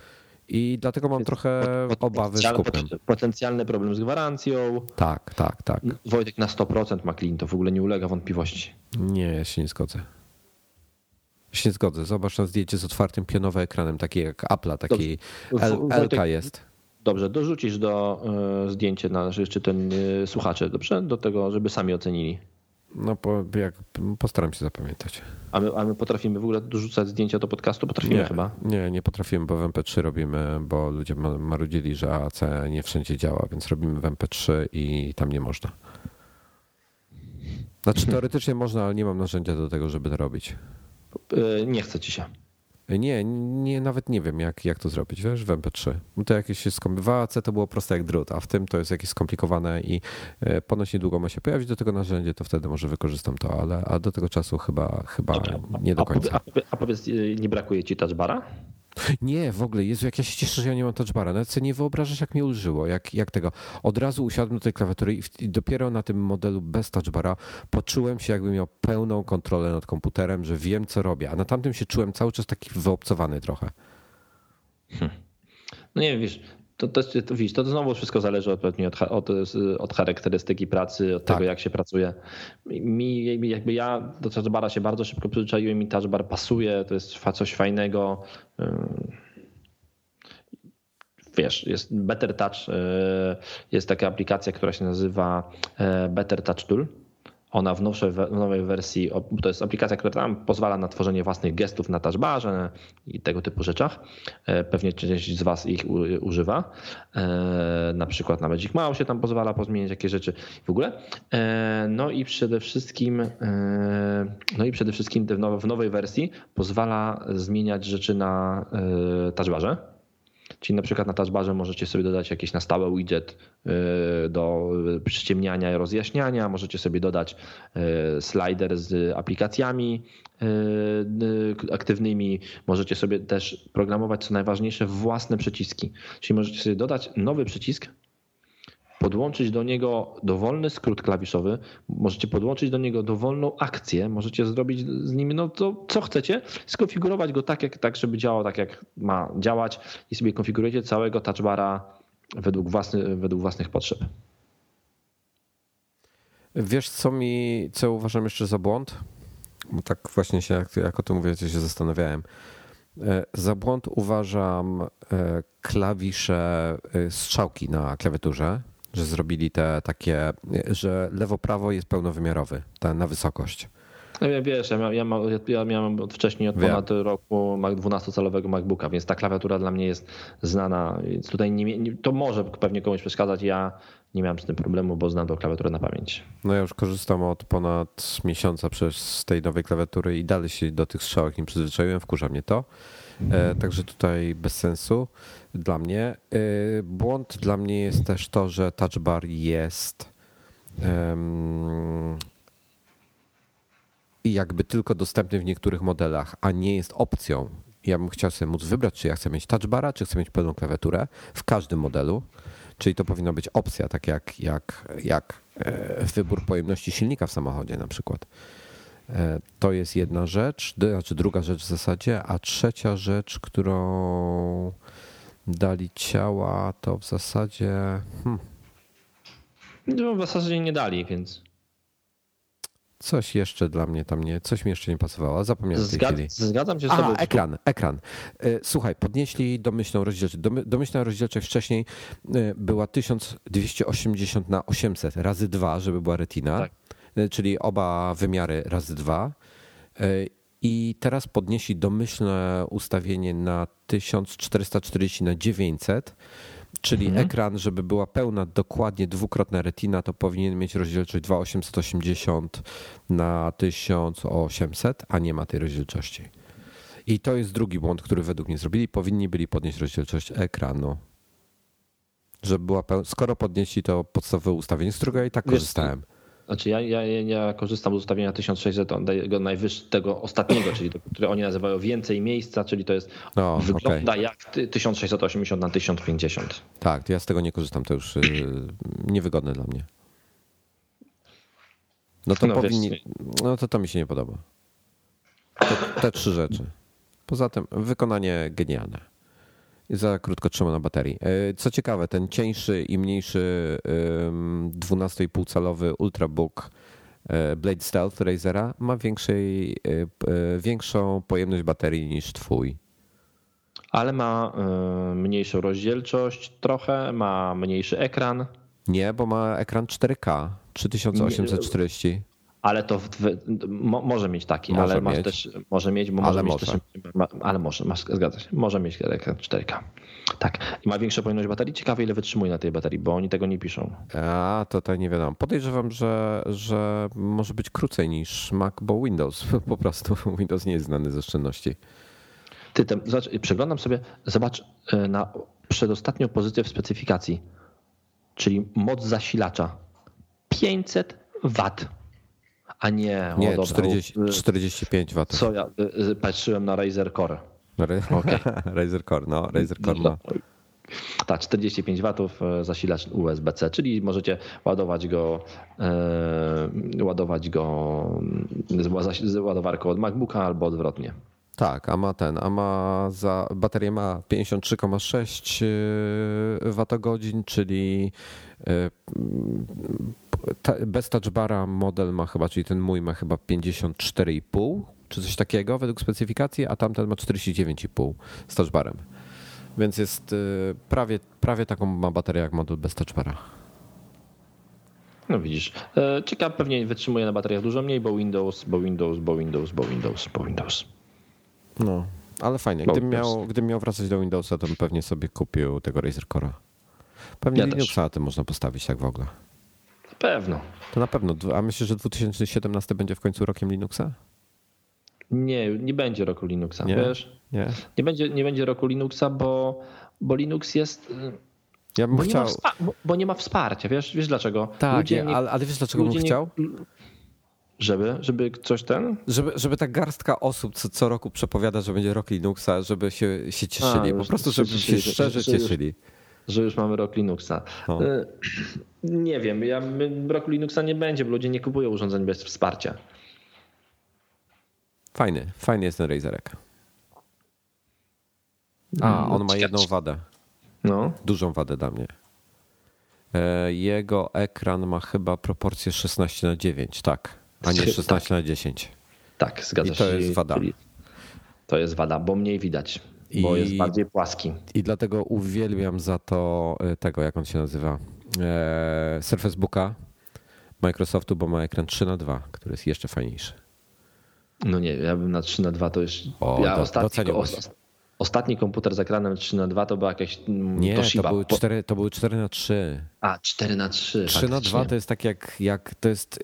I dlatego mam trochę obawy z kupnem. Potencjalny problem z gwarancją. Tak, tak, tak. Wojtek na sto procent ma clean, to w ogóle nie ulega wątpliwości. Nie, ja się nie zgodzę. Ja się nie zgodzę. Zobacz na zdjęcie z otwartym pionowym ekranem, taki jak Apple'a, taki L K jest. Dobrze, dorzucisz do zdjęcia na jeszcze ten słuchacze, dobrze? Do tego, żeby sami ocenili. No po, jak, postaram się zapamiętać. A my, a my potrafimy w ogóle dorzucać zdjęcia do podcastu? Potrafimy nie, chyba? Nie, nie potrafimy, bo w M P trzy robimy, bo ludzie marudzili, że A C nie wszędzie działa, więc robimy w M P trzy i tam nie można. Znaczy teoretycznie można, ale nie mam narzędzia do tego, żeby to robić. Nie chce ci się. Nie, nie, nawet nie wiem, jak, jak to zrobić, wiesz, w M P trzy. To jakieś jest w A C to było proste jak drut, a w tym to jest jakieś skomplikowane i ponoć niedługo ma się pojawić do tego narzędzie, to wtedy może wykorzystam to, ale a do tego czasu chyba, chyba Dobra, nie do końca. A, a, a powiedz, nie brakuje ci touchbara? Nie, w ogóle, Jezu, jak ja się cieszę, że ja nie mam touchbara. Nawet sobie nie wyobrażasz, jak mnie ulżyło, jak, jak tego. Od razu usiadłem do tej klawiatury i, w, i dopiero na tym modelu bez touchbara poczułem się, jakbym miał pełną kontrolę nad komputerem, że wiem, co robię. A na tamtym się czułem cały czas taki wyobcowany trochę. Hmm. No nie wiem, wiesz, to, to, to, wiesz, to znowu wszystko zależy od, od, od, od charakterystyki pracy, od tak. tego, jak się pracuje. Mi, jakby ja do touchbara się bardzo szybko przyzwyczaiłem, mi touchbar pasuje, to jest coś fajnego. wiesz, jest Better Touch, jest taka aplikacja, która się nazywa Better Touch Tool. Ona w nowej, w nowej wersji, to jest aplikacja, która tam pozwala na tworzenie własnych gestów na touchbarze i tego typu rzeczach. Pewnie część z was ich używa. Na przykład na Magic Mouse tam pozwala pozmieniać jakieś rzeczy w ogóle. No i przede wszystkim no i przede wszystkim w nowej wersji pozwala zmieniać rzeczy na touchbarze. Czyli na przykład na touchbarze możecie sobie dodać jakieś na stałe widget do przyciemniania i rozjaśniania. Możecie sobie dodać slider z aplikacjami aktywnymi. Możecie sobie też programować, co najważniejsze, własne przyciski. Czyli możecie sobie dodać nowy przycisk, podłączyć do niego dowolny skrót klawiszowy, możecie podłączyć do niego dowolną akcję, możecie zrobić z nim no to co chcecie, skonfigurować go tak, jak, tak żeby działał tak, jak ma działać i sobie konfigurujecie całego touchbara według, własny, według własnych potrzeb. Wiesz, co mi, co uważam jeszcze za błąd? Bo tak właśnie się, jak, jak o tym mówię, to się zastanawiałem. Za błąd uważam klawisze strzałki na klawiaturze, że zrobili te takie, że lewo-prawo jest pełnowymiarowy, ten na wysokość. Wiesz, ja, ja, ja miałem od wcześniej, od ponad Wiem. roku dwunastocalowego MacBooka, więc ta klawiatura dla mnie jest znana, więc tutaj nie, nie, to może pewnie komuś przeszkadzać. Ja nie miałem z tym problemu, bo znam tą klawiaturę na pamięć. No ja już korzystam od ponad miesiąca przez tej nowej klawiatury i dalej się do tych strzałek nie przyzwyczaiłem, wkurza mnie to. E, także tutaj bez sensu dla mnie. E, błąd dla mnie jest też to, że touch bar jest um, i jakby tylko dostępny w niektórych modelach, a nie jest opcją. Ja bym chciał sobie móc wybrać, czy ja chcę mieć touch bara, czy chcę mieć pełną klawiaturę w każdym modelu. Czyli to powinna być opcja, tak jak, jak, jak wybór pojemności silnika w samochodzie na przykład. To jest jedna rzecz, znaczy druga rzecz w zasadzie, a trzecia rzecz, którą dali ciała, to w zasadzie... Hmm. No, w zasadzie nie dali, więc... Coś jeszcze dla mnie tam nie, coś mi jeszcze nie pasowało, zapomniałem w tej Zgad, chwili. Zgadzam się z Aha, tobą. ekran, ekran. Słuchaj, podnieśli domyślną rozdzielczość. Domyślna rozdzielczość wcześniej była tysiąc dwieście osiemdziesiąt na osiemset razy dwa, żeby była retina, tak. Czyli oba wymiary razy dwa. I teraz podnieśli domyślne ustawienie na tysiąc czterysta czterdzieści na dziewięćset. Czyli mhm. ekran, żeby była pełna, dokładnie dwukrotna retina, to powinien mieć rozdzielczość dwa tysiące osiemset osiemdziesiąt na tysiąc osiemset, a nie ma tej rozdzielczości. I to jest drugi błąd, który według mnie zrobili. Powinni byli podnieść rozdzielczość ekranu. Żeby była pełna. Skoro podnieśli to podstawowe ustawienie, z którego ja i tak Wiesz, korzystałem. Znaczy ja, ja, ja korzystam z ustawienia tysiąc sześćset, tego najwyższego, tego ostatniego, czyli tego, które oni nazywają więcej miejsca, czyli to jest no, wygląda okay. jak tysiąc sześćset osiemdziesiąt na tysiąc pięćdziesiąt. Tak, to ja z tego nie korzystam, to już niewygodne dla mnie. No to no, powinni, wiesz, no to to mi się nie podoba. Te, te trzy rzeczy. Poza tym wykonanie genialne. Za krótko trzyma na baterii. Co ciekawe, ten cieńszy i mniejszy dwanaście i pół calowy Ultrabook Blade Stealth Razera ma większej, większą pojemność baterii niż twój. Ale ma mniejszą rozdzielczość trochę, ma mniejszy ekran. Nie, bo ma ekran cztery K, trzy tysiące osiemset czterdzieści. Ale to w, w, mo, może mieć taki, może ale masz też, może mieć, bo może ale mieć może. też, ma, ale może, masz, zgadza się, może mieć ekran cztery K. Tak. I ma większą pojemność baterii. Ciekawe, ile wytrzymuje na tej baterii, bo oni tego nie piszą. A, to tutaj nie wiadomo. Podejrzewam, że, że może być krócej niż Mac, bo Windows po prostu. Windows nie jest znany z oszczędności. Ty, ten, zobacz, przeglądam sobie, zobacz na przedostatnią pozycję w specyfikacji, czyli moc zasilacza. pięćset watów. A nie, nie o, dobra. czterdzieści, czterdzieści pięć watów. Co ja patrzyłem na Razer Core. Okay. Razer Core, no, Razer Core ma. Tak, czterdzieści pięć watów zasilacz U S B C, czyli możecie ładować go, e, ładować go z ładowarką od MacBooka albo odwrotnie. Tak, a ma ten, a ma za baterię ma pięćdziesiąt trzy przecinek sześć watogodzin, czyli bez touchbara model ma chyba, czyli ten mój ma chyba pięćdziesiąt cztery i pół czy coś takiego według specyfikacji, a tamten ma czterdzieści dziewięć i pół z touchbarem. Więc jest prawie, prawie taką ma baterię jak model bez touchbara. No widzisz. Ciekawe, pewnie wytrzymuje na bateriach dużo mniej, bo Windows, bo Windows, bo Windows, bo Windows, bo Windows. No, ale fajnie. Gdybym miał, gdybym miał wracać do Windowsa, to bym pewnie sobie kupił tego Razer Core'a. Pewnie ja Linuxa na tym można postawić tak w ogóle. Na pewno. To na pewno. A myślisz, że dwa tysiące siedemnasty będzie w końcu rokiem Linuxa? Nie, nie będzie roku Linuxa, nie? wiesz? Nie. Nie będzie, nie będzie roku Linuxa, bo, bo Linux jest... Ja bym bo, chciał... nie ma bo, bo nie ma wsparcia, wiesz, wiesz dlaczego? Tak, ludzie nie, ale, ale wiesz dlaczego bym nie, chciał? Żeby, żeby coś ten? Żeby, żeby ta garstka osób co, co roku przepowiada, że będzie rok Linuxa, żeby się, się cieszyli. A, po prostu, żeby się szczerze że, cieszyli. Już, że już mamy rok Linuxa. No. Nie wiem, ja, roku Linuxa nie będzie, bo ludzie nie kupują urządzeń bez wsparcia. Fajny, fajny jest ten Razerek. A, on ma jedną wadę. No. Dużą wadę dla mnie. Jego ekran ma chyba proporcję szesnaście na dziewięć, tak. A nie szesnaście na dziesięć. Tak, zgadza się. I to jest wada. To jest wada, bo mniej widać, I, bo jest bardziej płaski. I dlatego uwielbiam za to tego, jak on się nazywa, Surface Booka Microsoftu, bo ma ekran trzy na dwa, który jest jeszcze fajniejszy. No nie, ja bym na trzy na dwa to już... O, ja do, ostatni, o, ostatni komputer z ekranem trzy na dwa to była jakaś Nie, Toshiba. to były, cztery, to były cztery na trzy. A, cztery na trzy. trzy na dwa to jest tak jak, jak to jest...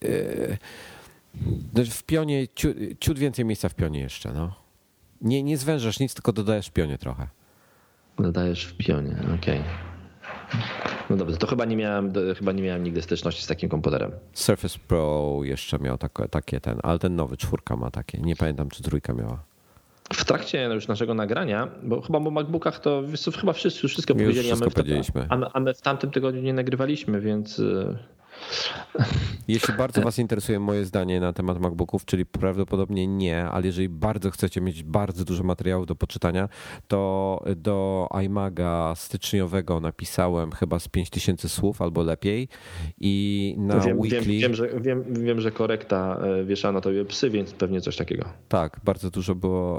Yy, w pionie, ciut, ciut więcej miejsca w pionie jeszcze, no. Nie, nie zwężasz nic, tylko dodajesz w pionie trochę. Dodajesz w pionie, okej. Okay. No dobrze, to chyba nie miałem, chyba nie miałem nigdy styczności z takim komputerem. Surface Pro jeszcze miał takie, takie ten, ale ten nowy czwórka ma takie. Nie pamiętam, czy trójka miała. W trakcie już naszego nagrania, bo chyba po MacBookach to chyba wszyscy już wszystko my powiedzieli, już wszystko a, my w, a, my, a my w tamtym tygodniu nie nagrywaliśmy, więc... Jeśli bardzo was interesuje moje zdanie na temat MacBooków, czyli prawdopodobnie nie, ale jeżeli bardzo chcecie mieć bardzo dużo materiałów do poczytania, to do iMaga styczniowego napisałem chyba z pięć tysięcy słów albo lepiej i na wiem, weekly... Wiem, wiem, że, wiem, wiem, że korekta wieszała na tobie psy, więc pewnie coś takiego. Tak, bardzo dużo było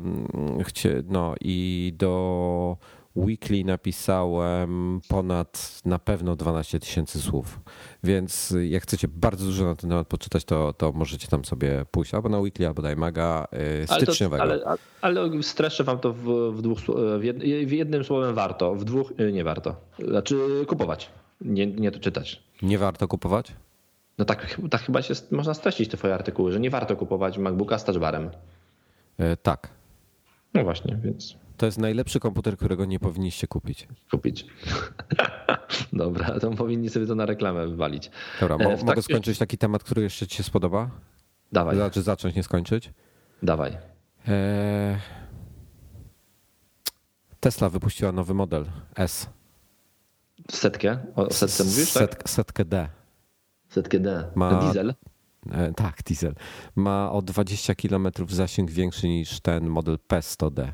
no i do weekly napisałem ponad na pewno dwanaście tysięcy słów, więc jak chcecie bardzo dużo na ten temat poczytać, to, to możecie tam sobie pójść albo na weekly, albo na iMaga styczniowego. Ale, to, ale, ale streszę wam to w, w, dwóch, w jednym słowem warto, w dwóch nie warto. Znaczy kupować, nie, nie to czytać. Nie warto kupować? No tak, tak chyba się można streścić te twoje artykuły, że nie warto kupować MacBooka z touchbarem. E, tak. No właśnie, więc... To jest najlepszy komputer, którego nie powinniście kupić. Kupić. Dobra, to powinni sobie to na reklamę wywalić. Dobra, mo- mogę skończyć taki temat, który jeszcze ci się spodoba? Dawaj. Znaczy zacząć, nie skończyć? Dawaj. Eee... Tesla wypuściła nowy model S. Setkę? O setce mówisz, tak? Set, setkę D. Setkę D. Ma... Diesel? E, tak, diesel. Ma o dwadzieścia kilometrów zasięg większy niż ten model P sto D.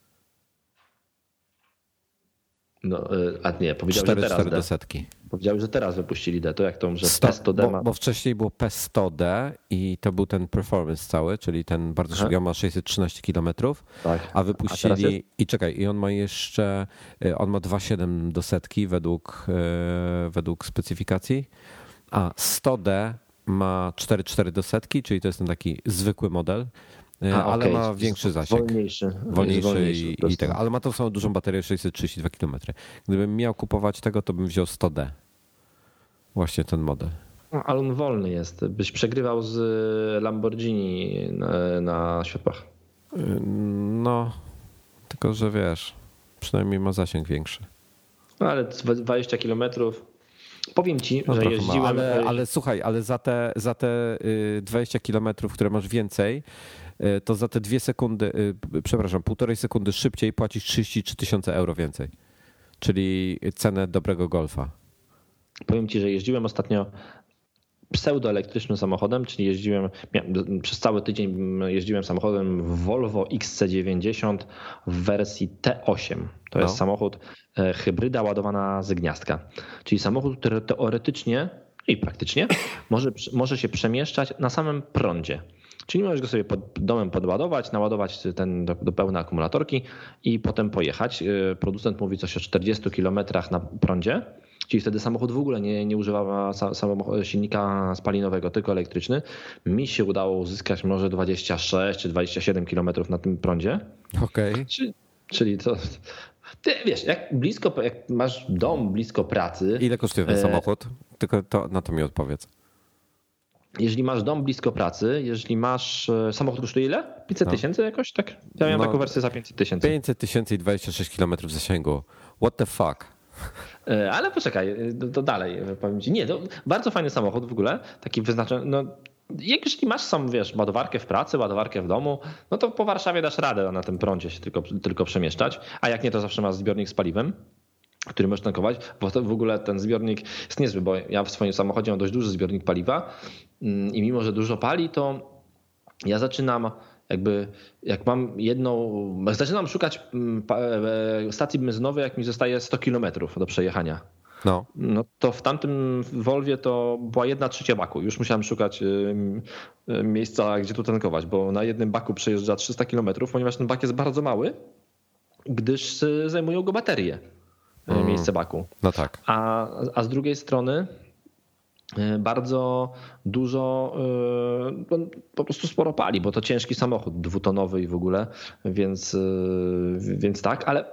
No, a nie, powiedział, że teraz do setki. Powiedział, że teraz wypuścili D. To jak to, że sto, P sto D bo, ma... bo wcześniej było P sto D i to był ten performance cały, czyli ten bardzo szybki, ma sześćset trzynaście kilometrów, tak. A wypuścili... A i czekaj, i on ma jeszcze... On ma dwa przecinek siedem do setki według, według specyfikacji, a sto D ma cztery przecinek cztery do setki, czyli to jest ten taki zwykły model. A, ale okay. ma większy zasięg. Wolniejszy. Wolniejszy, wolniejszy i, i tego. Ale ma tą samą dużą baterię, sześćset trzydzieści dwa kilometry. Gdybym miał kupować tego, to bym wziął sto D. Właśnie ten model. No, ale on wolny jest. Byś przegrywał z Lamborghini na, na światłach. No, tylko że wiesz, przynajmniej ma zasięg większy. No, ale dwadzieścia kilometrów. Powiem ci, no że jeździłem... Ale, ale słuchaj, ale za te, za te dwadzieścia kilometrów, które masz więcej, to za te dwie sekundy, przepraszam, półtorej sekundy szybciej płacisz trzydzieści trzy tysiące euro więcej. Czyli cenę dobrego Golfa. Powiem ci, że jeździłem ostatnio pseudoelektrycznym samochodem, czyli jeździłem, miałem, przez cały tydzień jeździłem samochodem Volvo X C dziewięćdziesiąt w wersji T osiem. To no. jest samochód hybryda ładowana z gniazdka. Czyli samochód, który teoretycznie i praktycznie może, może się przemieszczać na samym prądzie. Czyli możesz go sobie pod domem podładować, naładować ten do, do pełna akumulatorki i potem pojechać. Producent mówi coś o czterdziestu kilometrach na prądzie, czyli wtedy samochód w ogóle nie, nie używa silnika spalinowego, tylko elektryczny. Mi się udało uzyskać może dwadzieścia sześć czy dwadzieścia siedem kilometrów na tym prądzie. Okej. Okay. Czyli, czyli to... Ty wiesz, jak blisko, jak masz dom blisko pracy... Ile kosztuje ten e... samochód? Tylko to, na to mi odpowiedz. Jeżeli masz dom blisko pracy, jeżeli masz... Samochód kosztuje ile? pięćset tysięcy no. jakoś? Tak? Ja miałem no, taką wersję za pięćset tysięcy. pięćset tysięcy i dwadzieścia sześć kilometrów zasięgu. What the fuck? Ale poczekaj, to dalej powiem ci. Nie, to bardzo fajny samochód w ogóle, taki wyznaczony. No, jak jeśli masz sam, wiesz, ładowarkę w pracy, ładowarkę w domu, no to po Warszawie dasz radę na tym prądzie się tylko, tylko przemieszczać, a jak nie, to zawsze masz zbiornik z paliwem, który możesz tankować, bo to w ogóle ten zbiornik jest niezły, bo ja w swoim samochodzie mam dość duży zbiornik paliwa i mimo, że dużo pali, to ja zaczynam jakby, jak mam jedną, zaczynam szukać stacji benzynowej, jak mi zostaje sto kilometrów do przejechania. No. no to w tamtym Volvie to była jedna trzecia baku. Już musiałem szukać miejsca, gdzie tu tankować, bo na jednym baku przejeżdża trzysta kilometrów, ponieważ ten bak jest bardzo mały, gdyż zajmują go baterie, mm. miejsce baku. No tak. A, a z drugiej strony bardzo dużo, po prostu sporo pali, bo to ciężki samochód, dwutonowy i w ogóle, więc, więc tak, ale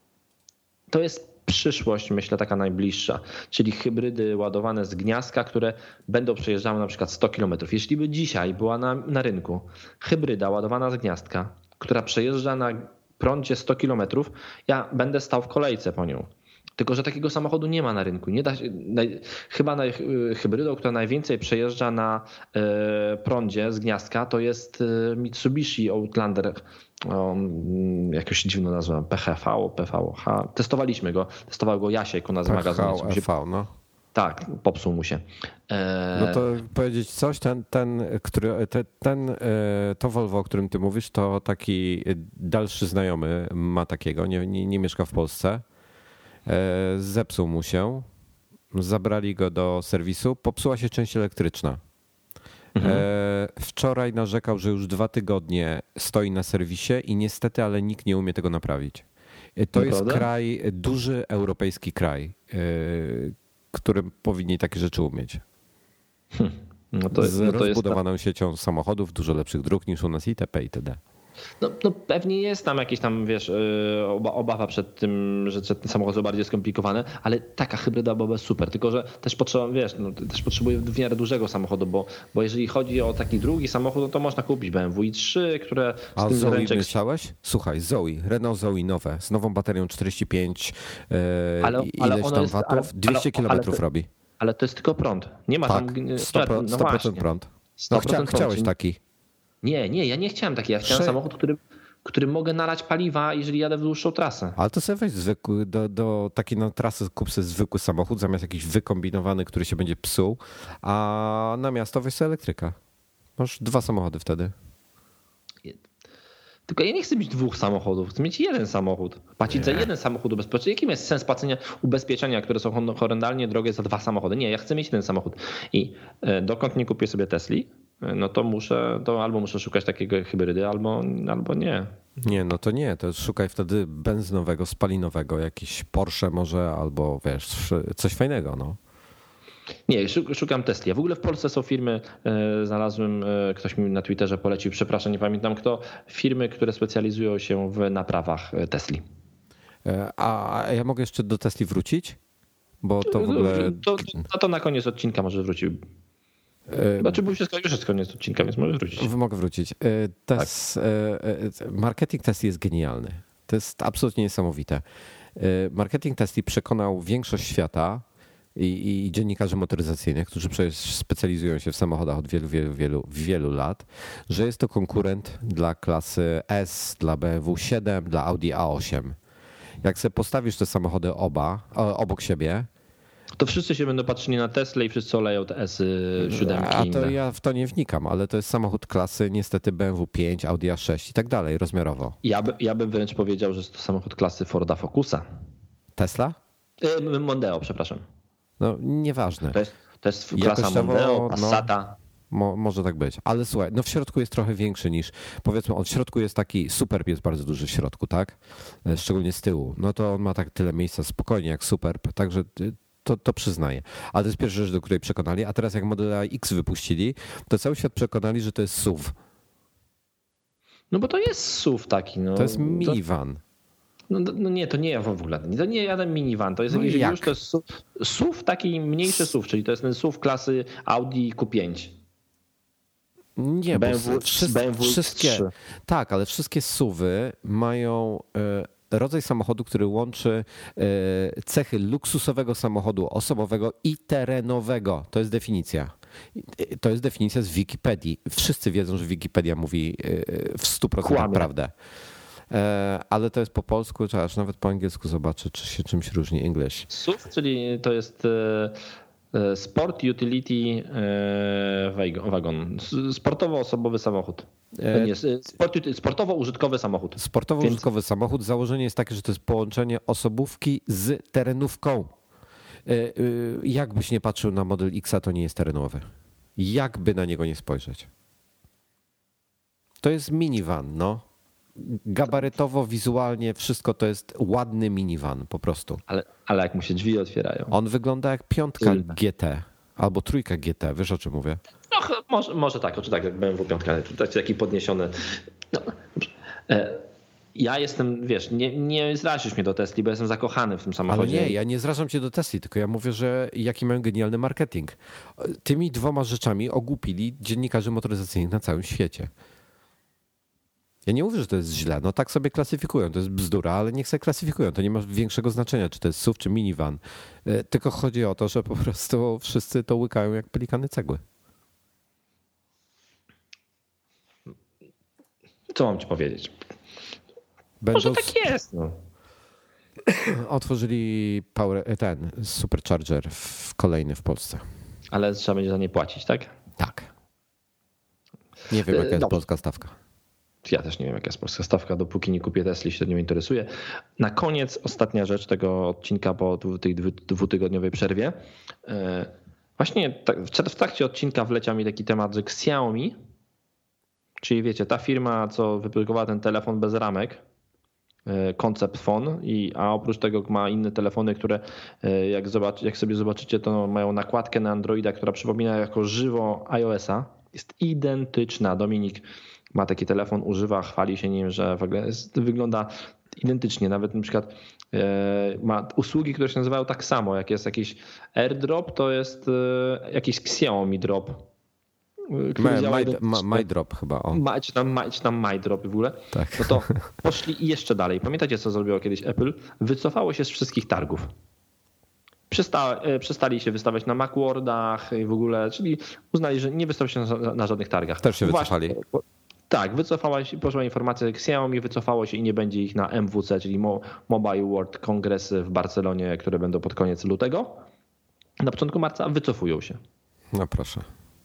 to jest przyszłość, myślę, taka najbliższa, czyli hybrydy ładowane z gniazdka, które będą przejeżdżały na przykład sto kilometrów. Jeśli by dzisiaj była na, na rynku hybryda ładowana z gniazdka, która przejeżdża na prądzie sto kilometrów, ja będę stał w kolejce po nią. Tylko że takiego samochodu nie ma na rynku. Nie da się, naj, chyba naj, hybrydą, która najwięcej przejeżdża na e, prądzie z gniazdka, to jest Mitsubishi Outlander, o, jakoś dziwną nazwę, P H V, P V H. Testowaliśmy go, testował go Jasiek u nas w magazynie. P H V, no. Tak, popsuł mu się. E... No to powiedzieć coś, ten, ten, który, ten, ten, to Volvo, o którym ty mówisz, to taki dalszy znajomy ma takiego, nie, nie, nie mieszka w Polsce. Zepsuł mu się, zabrali go do serwisu, popsuła się część elektryczna. Mhm. Wczoraj narzekał, że już dwa tygodnie stoi na serwisie i niestety, ale nikt nie umie tego naprawić. To jest Naprawdę? kraj, duży europejski kraj, którym powinni takie rzeczy umieć. Hmm. No to, Z no to rozbudowaną jest ta... siecią samochodów, dużo lepszych dróg niż u nas itp. itd. No, no pewnie jest tam jakieś tam, wiesz, obawa przed tym, że te samochody są bardziej skomplikowane, ale taka hybryda byłaby super, tylko że też potrzeba, wiesz, no, też potrzebuje w miarę dużego samochodu, bo, bo jeżeli chodzi o taki drugi samochód, no to można kupić B M W i trzy, które z A tym Zoe zaręczek... myślałeś? Słuchaj, Zoe, Renault Zoe nowe, z nową baterią czterdzieści pięć, ale, ileś ale tam jest, watów, ale, dwieście kilometrów to, robi. Ale to jest tylko prąd, nie ma tak, tam... sto procent, sto procent no prąd. No chcia, chciałeś taki. Nie, nie, ja nie chciałem taki. Ja chciałem Prze... samochód, który, który mogę nalać paliwa, jeżeli jadę w dłuższą trasę. Ale to sobie weź zwykły, do, do takiej na trasy kup sobie zwykły samochód, zamiast jakiś wykombinowany, który się będzie psuł, a na miasto weź sobie elektryka. Masz dwa samochody wtedy. Tylko ja nie chcę mieć dwóch samochodów, chcę mieć jeden samochód. Płacić nie. za jeden samochód ubezpieczenia. Jakim jest sens płacenia ubezpieczenia, które są horrendalnie drogie za dwa samochody? Nie, ja chcę mieć jeden samochód. I dokąd nie kupię sobie Tesli, no to muszę, to albo muszę szukać takiego hybrydy, albo, albo nie. Nie, no to nie, to szukaj wtedy benzynowego, spalinowego, jakiś Porsche może, albo wiesz, coś fajnego, no. Nie, szukam Tesli. W ogóle w Polsce są firmy, znalazłem, ktoś mi na Twitterze polecił, przepraszam, nie pamiętam kto, firmy, które specjalizują się w naprawach Tesli. A ja mogę jeszcze do Tesli wrócić? Bo to w ogóle... To, to, to na koniec odcinka może wrócił. Znaczy, bo już jest, już jest koniec odcinka, więc może wrócić. Mogę wrócić. Tes, tak. Marketing Tesli jest genialny. To jest absolutnie niesamowite. Marketing Tesli przekonał większość świata i, i dziennikarzy motoryzacyjnych, którzy przecież specjalizują się w samochodach od wielu, wielu, wielu, wielu lat, że jest to konkurent dla klasy S, dla B M W siedem, dla Audi A osiem. Jak sobie postawisz te samochody oba, obok siebie, to wszyscy się będą patrzyli na Tesla i wszyscy oleją te S siedem. A to ja w to nie wnikam, ale to jest samochód klasy niestety B M W pięć, Audi A sześć i tak dalej, rozmiarowo. Ja, by, ja bym wręcz powiedział, że jest to samochód klasy Forda Focusa. Tesla? Mondeo, przepraszam. No nieważne. To jest, to jest klasa Mondeo, Passata. Mo, może tak być. Ale słuchaj, no w środku jest trochę większy niż, powiedzmy, on w środku jest taki, Superb jest bardzo duży w środku, tak? Szczególnie z tyłu. No to on ma tak tyle miejsca spokojnie jak Superb, także to, to przyznaję. Ale to jest pierwsza rzecz, do której przekonali. A teraz jak Model X wypuścili, to cały świat przekonali, że to jest S U V. No bo to jest S U V taki. No. To jest minivan. No, no nie, to nie w ogóle. To nie jeden minivan, to jest no jakiś jak? już to jest S U V, taki mniejszy S U V, czyli to jest ten S U V klasy Audi Q pięć. Nie, B M W, bo wszyscy, B M W wszystkie, tak, ale wszystkie S U V-y mają rodzaj samochodu, który łączy cechy luksusowego samochodu osobowego i terenowego. To jest definicja. To jest definicja z Wikipedii. Wszyscy wiedzą, że Wikipedia mówi w stu procentach prawdę. Ale to jest po polsku, czy aż nawet po angielsku zobaczę, czy się czymś różni English. S U V, czyli to jest Sport Utility Wagon. Sportowo-osobowy samochód. Nie, sportowo-użytkowy samochód. Sportowo-użytkowy Więc... samochód. Założenie jest takie, że to jest połączenie osobówki z terenówką. Jakbyś nie patrzył na Model X, to nie jest terenowy. Jakby na niego nie spojrzeć. To jest minivan, no. Gabarytowo, wizualnie, wszystko to jest ładny minivan po prostu. Ale, ale jak mu się drzwi otwierają. On wygląda jak piątka G T albo trójka G T, wiesz o czym mówię? No, może, może tak, czy tak, jak B M W piątka, taki podniesiony. No, ja jestem, wiesz, nie, nie zrazisz mnie do Tesli, bo jestem zakochany w tym samochodzie. Ale nie, ja nie zrażam cię do Tesli, tylko ja mówię, że jaki mają genialny marketing. Tymi dwoma rzeczami ogłupili dziennikarzy motoryzacyjnych na całym świecie. Ja nie mówię, że to jest źle, no tak sobie klasyfikują, to jest bzdura, ale niech sobie klasyfikują, to nie ma większego znaczenia, czy to jest S U V, czy minivan. Tylko chodzi o to, że po prostu wszyscy to łykają jak pelikany cegły. Co mam ci powiedzieć? Będą... Może tak jest. No. Otworzyli power, ten supercharger w, kolejny w Polsce. Ale trzeba będzie za nie płacić, tak? Tak. Nie wiem, jaka jest Dobrze. polska stawka. Ja też nie wiem, jaka jest polska stawka, dopóki nie kupię Tesli, średnio mnie interesuje. Na koniec ostatnia rzecz tego odcinka po tej dwutygodniowej przerwie. Właśnie w trakcie odcinka wleciał mi taki temat, że Xiaomi, czyli wiecie, ta firma, co wyprodukowała ten telefon bez ramek, Concept Phone, i, a oprócz tego ma inne telefony, które jak, zobacz, jak sobie zobaczycie, to mają nakładkę na Androida, która przypomina jako żywo iOS-a. Jest identyczna. Dominik ma taki telefon, używa, chwali się nim, że jest, wygląda identycznie. Nawet na przykład ma usługi, które się nazywają tak samo. Jak jest jakiś AirDrop, to jest jakiś Xiaomi Drop. My, my, my, my Drop chyba. O. My, czy, tam, my, czy tam My Drop w ogóle. Tak. No to poszli jeszcze dalej. Pamiętacie, co zrobiło kiedyś Apple? Wycofało się z wszystkich targów. Przesta, przestali się wystawiać na Macworldach i w ogóle, czyli uznali, że nie wystawią się na, na żadnych targach. Też się wycofali. Właśnie, tak, wycofała się, poszła informacja, że Xiaomi wycofało się i nie będzie ich na M W C, czyli Mobile World Congress w Barcelonie, które będą pod koniec lutego. Na początku marca wycofują się. No proszę.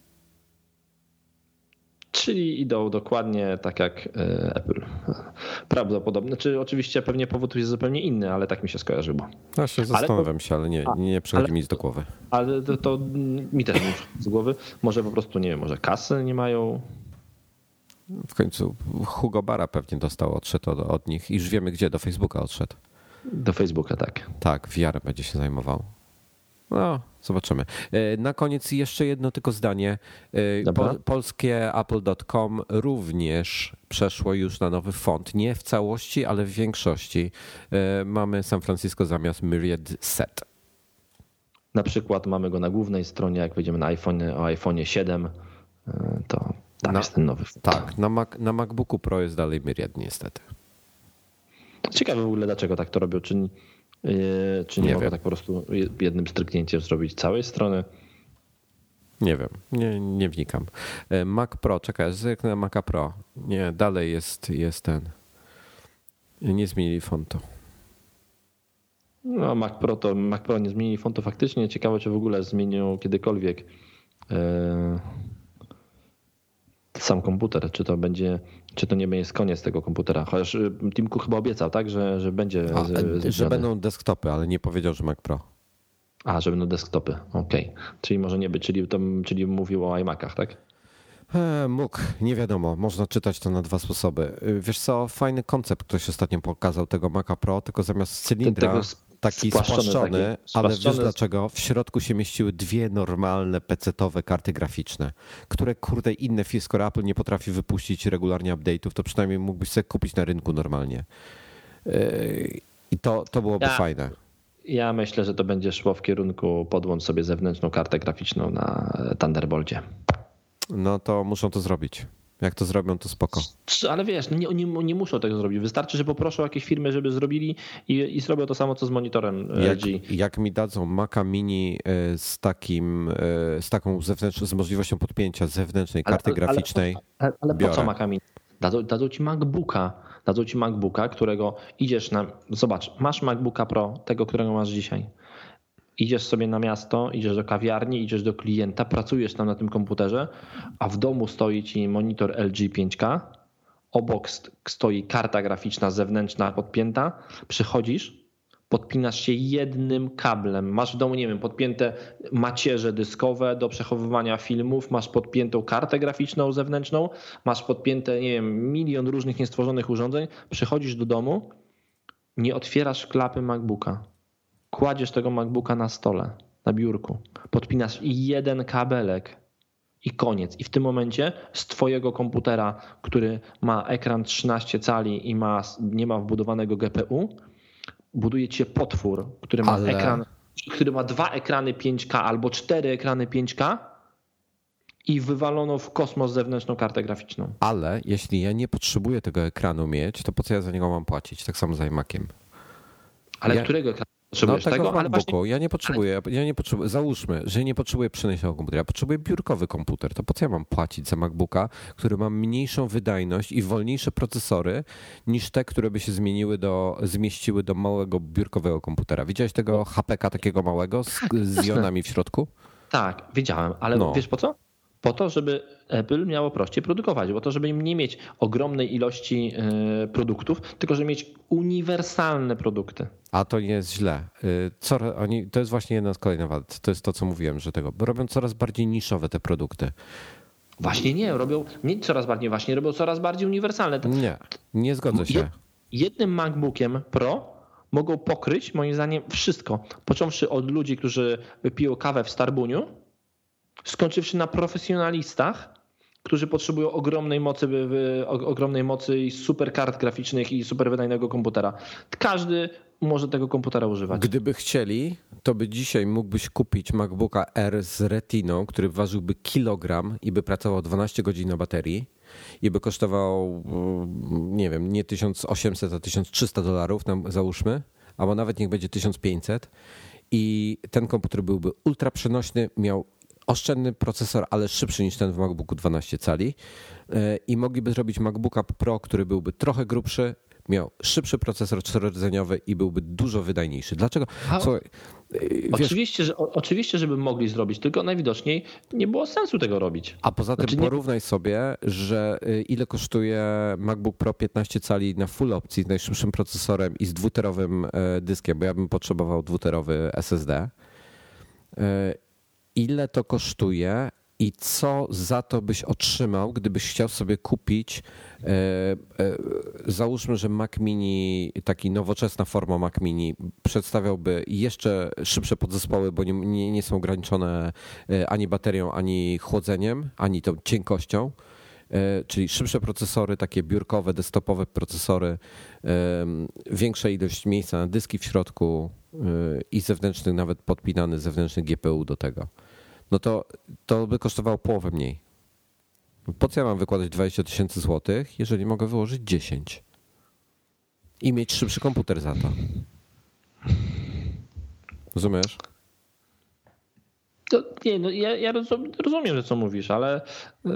Czyli idą dokładnie tak jak Apple. Prawdopodobnie. Znaczy, oczywiście pewnie powód jest zupełnie inny, ale tak mi się skojarzyło. Ja się zastanawiam się, ale nie, nie przychodzi ale, mi nic do głowy. Ale to, to mi też nie przychodzi z głowy. Może po prostu, nie wiem, może kasy nie mają. W końcu Hugo Bara pewnie dostał, odszedł od, od nich i już wiemy gdzie, do Facebooka odszedł. Do Facebooka, tak. Tak, V R będzie się zajmował. No, zobaczymy. Na koniec jeszcze jedno tylko zdanie. Po, polskie apple kropka com również przeszło już na nowy font. Nie w całości, ale w większości. Mamy San Francisco zamiast Myriad Set. Na przykład mamy go na głównej stronie, jak wejdziemy na iPhone, o iPhone siedem, to tam na, jest ten nowy font. Tak, na, Mac, na MacBooku Pro jest dalej Myriad niestety. Ciekawe w ogóle dlaczego tak to robią. Czy, czy nie, nie mogą tak po prostu jednym stryknięciem zrobić całej strony? Nie wiem, nie, nie wnikam. Mac Pro, czekaj, zerknę na Maca Pro. Nie, dalej jest, jest ten. Nie zmienili fontu. No Mac Pro to Mac Pro nie zmienili fontu faktycznie. Ciekawe, czy w ogóle zmienią kiedykolwiek sam komputer, czy to będzie, czy to nie będzie koniec tego komputera. Chociaż Tim Cook chyba obiecał, tak, że, że będzie. A, z, że będą desktopy, ale nie powiedział, że Mac Pro. A, że będą desktopy, okej. Okay. Czyli może nie być, czyli, to, czyli mówił o iMacach, tak? E, mógł, nie wiadomo, można czytać to na dwa sposoby. Wiesz co, fajny koncept ktoś ostatnio pokazał tego Maca Pro, tylko zamiast cylindra Tego taki spłaszczony, spłaszczony, taki, ale wiesz spłaszczony. dlaczego? W środku się mieściły dwie normalne pecetowe karty graficzne, które kurde inne firmy, skoro Apple nie potrafi wypuścić regularnie update'ów, to przynajmniej mógłbyś sobie kupić na rynku normalnie. I to, to byłoby Ja. fajne. Ja myślę, że to będzie szło w kierunku podłącz sobie zewnętrzną kartę graficzną na Thunderbolcie. No to muszą to zrobić. Jak to zrobią, to spoko. Ale wiesz, no nie, nie, nie muszą tego zrobić. Wystarczy, że poproszą jakieś firmy, żeby zrobili i, i zrobią to samo, co z monitorem L G. Jak, jak mi dadzą Maca Mini z takim, z taką zewnętrzną, z możliwością podpięcia zewnętrznej karty ale, graficznej, ale, ale po biorę. co Maca Mini? Dadzą, dadzą ci MacBooka, dadzą ci MacBooka, którego idziesz na, zobacz, masz MacBooka Pro, tego, którego masz dzisiaj. Idziesz sobie na miasto, idziesz do kawiarni, idziesz do klienta, pracujesz tam na tym komputerze, a w domu stoi ci monitor L G pięć K, obok stoi karta graficzna zewnętrzna podpięta, przychodzisz, podpinasz się jednym kablem, masz w domu, nie wiem, podpięte macierze dyskowe do przechowywania filmów, masz podpiętą kartę graficzną zewnętrzną, masz podpięte, nie wiem, milion różnych niestworzonych urządzeń, przychodzisz do domu, nie otwierasz klapy MacBooka. Kładziesz tego MacBooka na stole, na biurku, podpinasz jeden kabelek i koniec. I w tym momencie z twojego komputera, który ma ekran trzynaście cali i ma, nie ma wbudowanego G P U, buduje ci się potwór, który ma Ale... ekran, który ma dwa ekrany pięć K albo cztery ekrany pięć K i wywalono w kosmos zewnętrzną kartę graficzną. Ale jeśli ja nie potrzebuję tego ekranu mieć, to po co ja za niego mam płacić? Tak samo za iMaciem. Ale ja... którego ekranu? Potrzebujesz no, tego, tego, ale właśnie, ja nie potrzebuję, ja nie potrzebuję, załóżmy, że nie potrzebuję przenośnego komputera, ja potrzebuję biurkowy komputer, to po co ja mam płacić za MacBooka, który ma mniejszą wydajność i wolniejsze procesory niż te, które by się zmieniły do, zmieściły do małego biurkowego komputera. Widziałeś tego H P K takiego małego z, z jonami w środku? Tak, wiedziałem, ale no. Wiesz po co? Po to, żeby Apple miało prościej produkować, bo to, żeby nie mieć ogromnej ilości produktów, tylko żeby mieć uniwersalne produkty. A to nie jest źle. Co, oni, to jest właśnie jedna z kolejnych wad. To jest to, co mówiłem, że tego, bo robią coraz bardziej niszowe te produkty. Właśnie nie, robią nie coraz bardziej, właśnie robią coraz bardziej uniwersalne. Nie, nie zgodzę się. Jednym MacBookiem Pro mogą pokryć, moim zdaniem, wszystko. Począwszy od ludzi, którzy piją kawę w Starbuniu, skończywszy na profesjonalistach, którzy potrzebują ogromnej mocy, ogromnej mocy i super kart graficznych i super wydajnego komputera. Każdy może tego komputera używać. Gdyby chcieli, to by dzisiaj mógłbyś kupić MacBooka R z Retiną, który ważyłby kilogram i by pracował dwanaście godzin na baterii i by kosztował, nie wiem, nie tysiąc osiemset, a tysiąc trzysta dolarów, załóżmy, albo nawet niech będzie tysiąc pięćset i ten komputer byłby ultra przenośny, miał oszczędny procesor, ale szybszy niż ten w MacBooku dwanaście cali i mogliby zrobić MacBooka Pro, który byłby trochę grubszy, miał szybszy procesor czterorodzeniowy i byłby dużo wydajniejszy. Dlaczego? Słuchaj, oczywiście, że, oczywiście, żeby mogli zrobić, tylko najwidoczniej nie było sensu tego robić. A poza tym znaczy, porównaj nie... sobie, że ile kosztuje MacBook Pro piętnaście cali na full opcji z najszybszym procesorem i z dwuterowym dyskiem, bo ja bym potrzebował dwuterowy S S D. Ile to kosztuje i co za to byś otrzymał, gdybyś chciał sobie kupić, e, e, załóżmy, że Mac Mini, taki nowoczesna forma Mac Mini przedstawiałby jeszcze szybsze podzespoły, bo nie, nie, nie są ograniczone ani baterią, ani chłodzeniem, ani tą cienkością, e, czyli szybsze procesory, takie biurkowe, desktopowe procesory, e, większa ilość miejsca na dyski w środku e, i zewnętrzny, nawet podpinany zewnętrzny G P U do tego. No to, to by kosztowało połowę mniej. Po co ja mam wykładać dwadzieścia tysięcy złotych, jeżeli mogę wyłożyć dziesięć i mieć szybszy komputer za to? Rozumiesz? To, nie, no ja, ja rozumiem, że co mówisz, ale yy,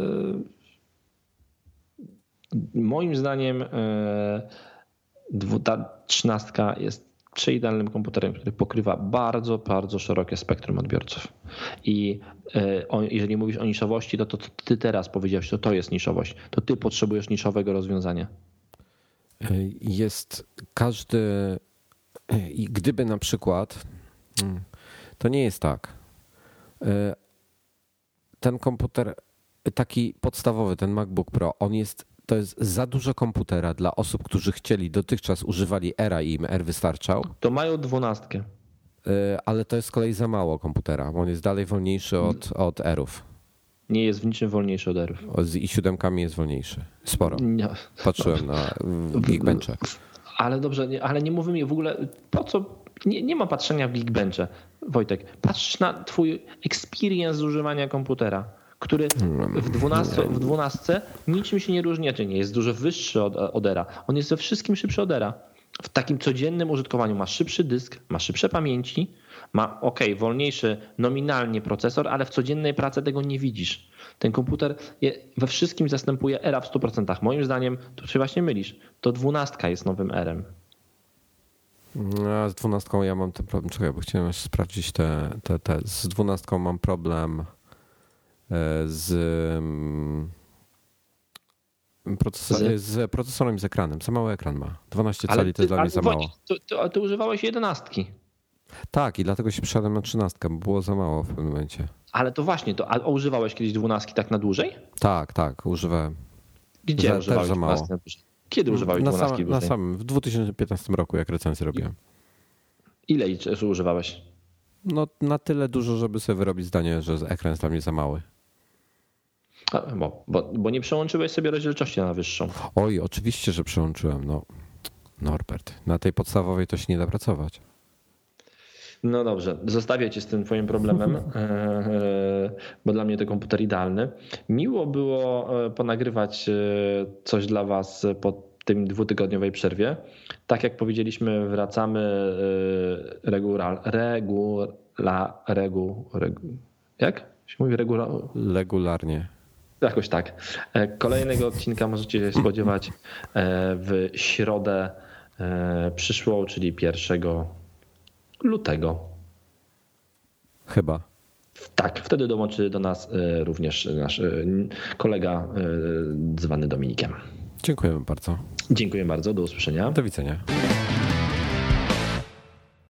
moim zdaniem yy, ta trzynastka jest przeidealnym komputerem, który pokrywa bardzo, bardzo szerokie spektrum odbiorców. I jeżeli mówisz o niszowości, to, to ty teraz powiedziałeś, że to jest niszowość. To ty potrzebujesz niszowego rozwiązania. Jest każdy... I gdyby na przykład... To nie jest tak. Ten komputer taki podstawowy, ten MacBook Pro, on jest, to jest za dużo komputera dla osób, którzy chcieli, dotychczas używali Aira i im Air wystarczał. To mają dwunastkę. Ale to jest z kolei za mało komputera, bo on jest dalej wolniejszy od, od Airów. Nie jest w niczym wolniejszy od Airów. Z i siedem jest wolniejszy. Sporo. Nie. Patrzyłem na Geekbench'e. Ale dobrze, nie, ale nie mówimy w ogóle, po co, nie, nie ma patrzenia w Geekbench'e. Wojtek, patrz na twój experience z używania komputera, który w dwunastce, w dwunastce niczym się nie różni, czy nie jest dużo wyższy od, od Aira. On jest we wszystkim szybszy od Aira. W takim codziennym użytkowaniu ma szybszy dysk, ma szybsze pamięci, ma ok, wolniejszy nominalnie procesor, ale w codziennej pracy tego nie widzisz. Ten komputer we wszystkim zastępuje Aira w stu procentach. Moim zdaniem, tu się właśnie mylisz, to dwunastka jest nowym Airem. No, z dwunastką ja mam ten problem, czekaj, bo chciałem jeszcze sprawdzić te, te, te. Z dwunastką mam problem z, procesor, z procesorem i z ekranem. Za mały ekran ma. dwanaście cali to jest dla mnie za mało. Ty, ty, ty używałeś jedenastki. Tak, i dlatego się przesiadłem na trzynastkę, bo było za mało w pewnym momencie. Ale to właśnie, to, a używałeś kiedyś dwunastki tak na dłużej? Tak, tak, używałem. Gdzie za, używałeś za mało. dwunastki na dłużej? Kiedy używałeś na dwunastki sam, dłużej? Na samym, w dwa tysiące piętnastym roku, jak recenzję robiłem. Ile czasu używałeś? No na tyle dużo, żeby sobie wyrobić zdanie, że ekran jest dla mnie za mały. A, bo, bo, bo nie przełączyłeś sobie rozdzielczości na wyższą. Oj, oczywiście, że przełączyłem. No, Norbert, na tej podstawowej to się nie da pracować. No dobrze, zostawię cię z tym twoim problemem, bo dla mnie to komputer idealny. Miło było ponagrywać coś dla was po tym dwutygodniowej przerwie. Tak jak powiedzieliśmy, wracamy regular, regula, regu, regu, jak się mówi regula? Regularnie. Jakoś tak. Kolejnego odcinka możecie się spodziewać w środę przyszłą, czyli pierwszego lutego. Chyba. Tak, wtedy dołączy do nas również nasz kolega zwany Dominikiem. Dziękujemy bardzo. Dziękuję bardzo, do usłyszenia. Do widzenia.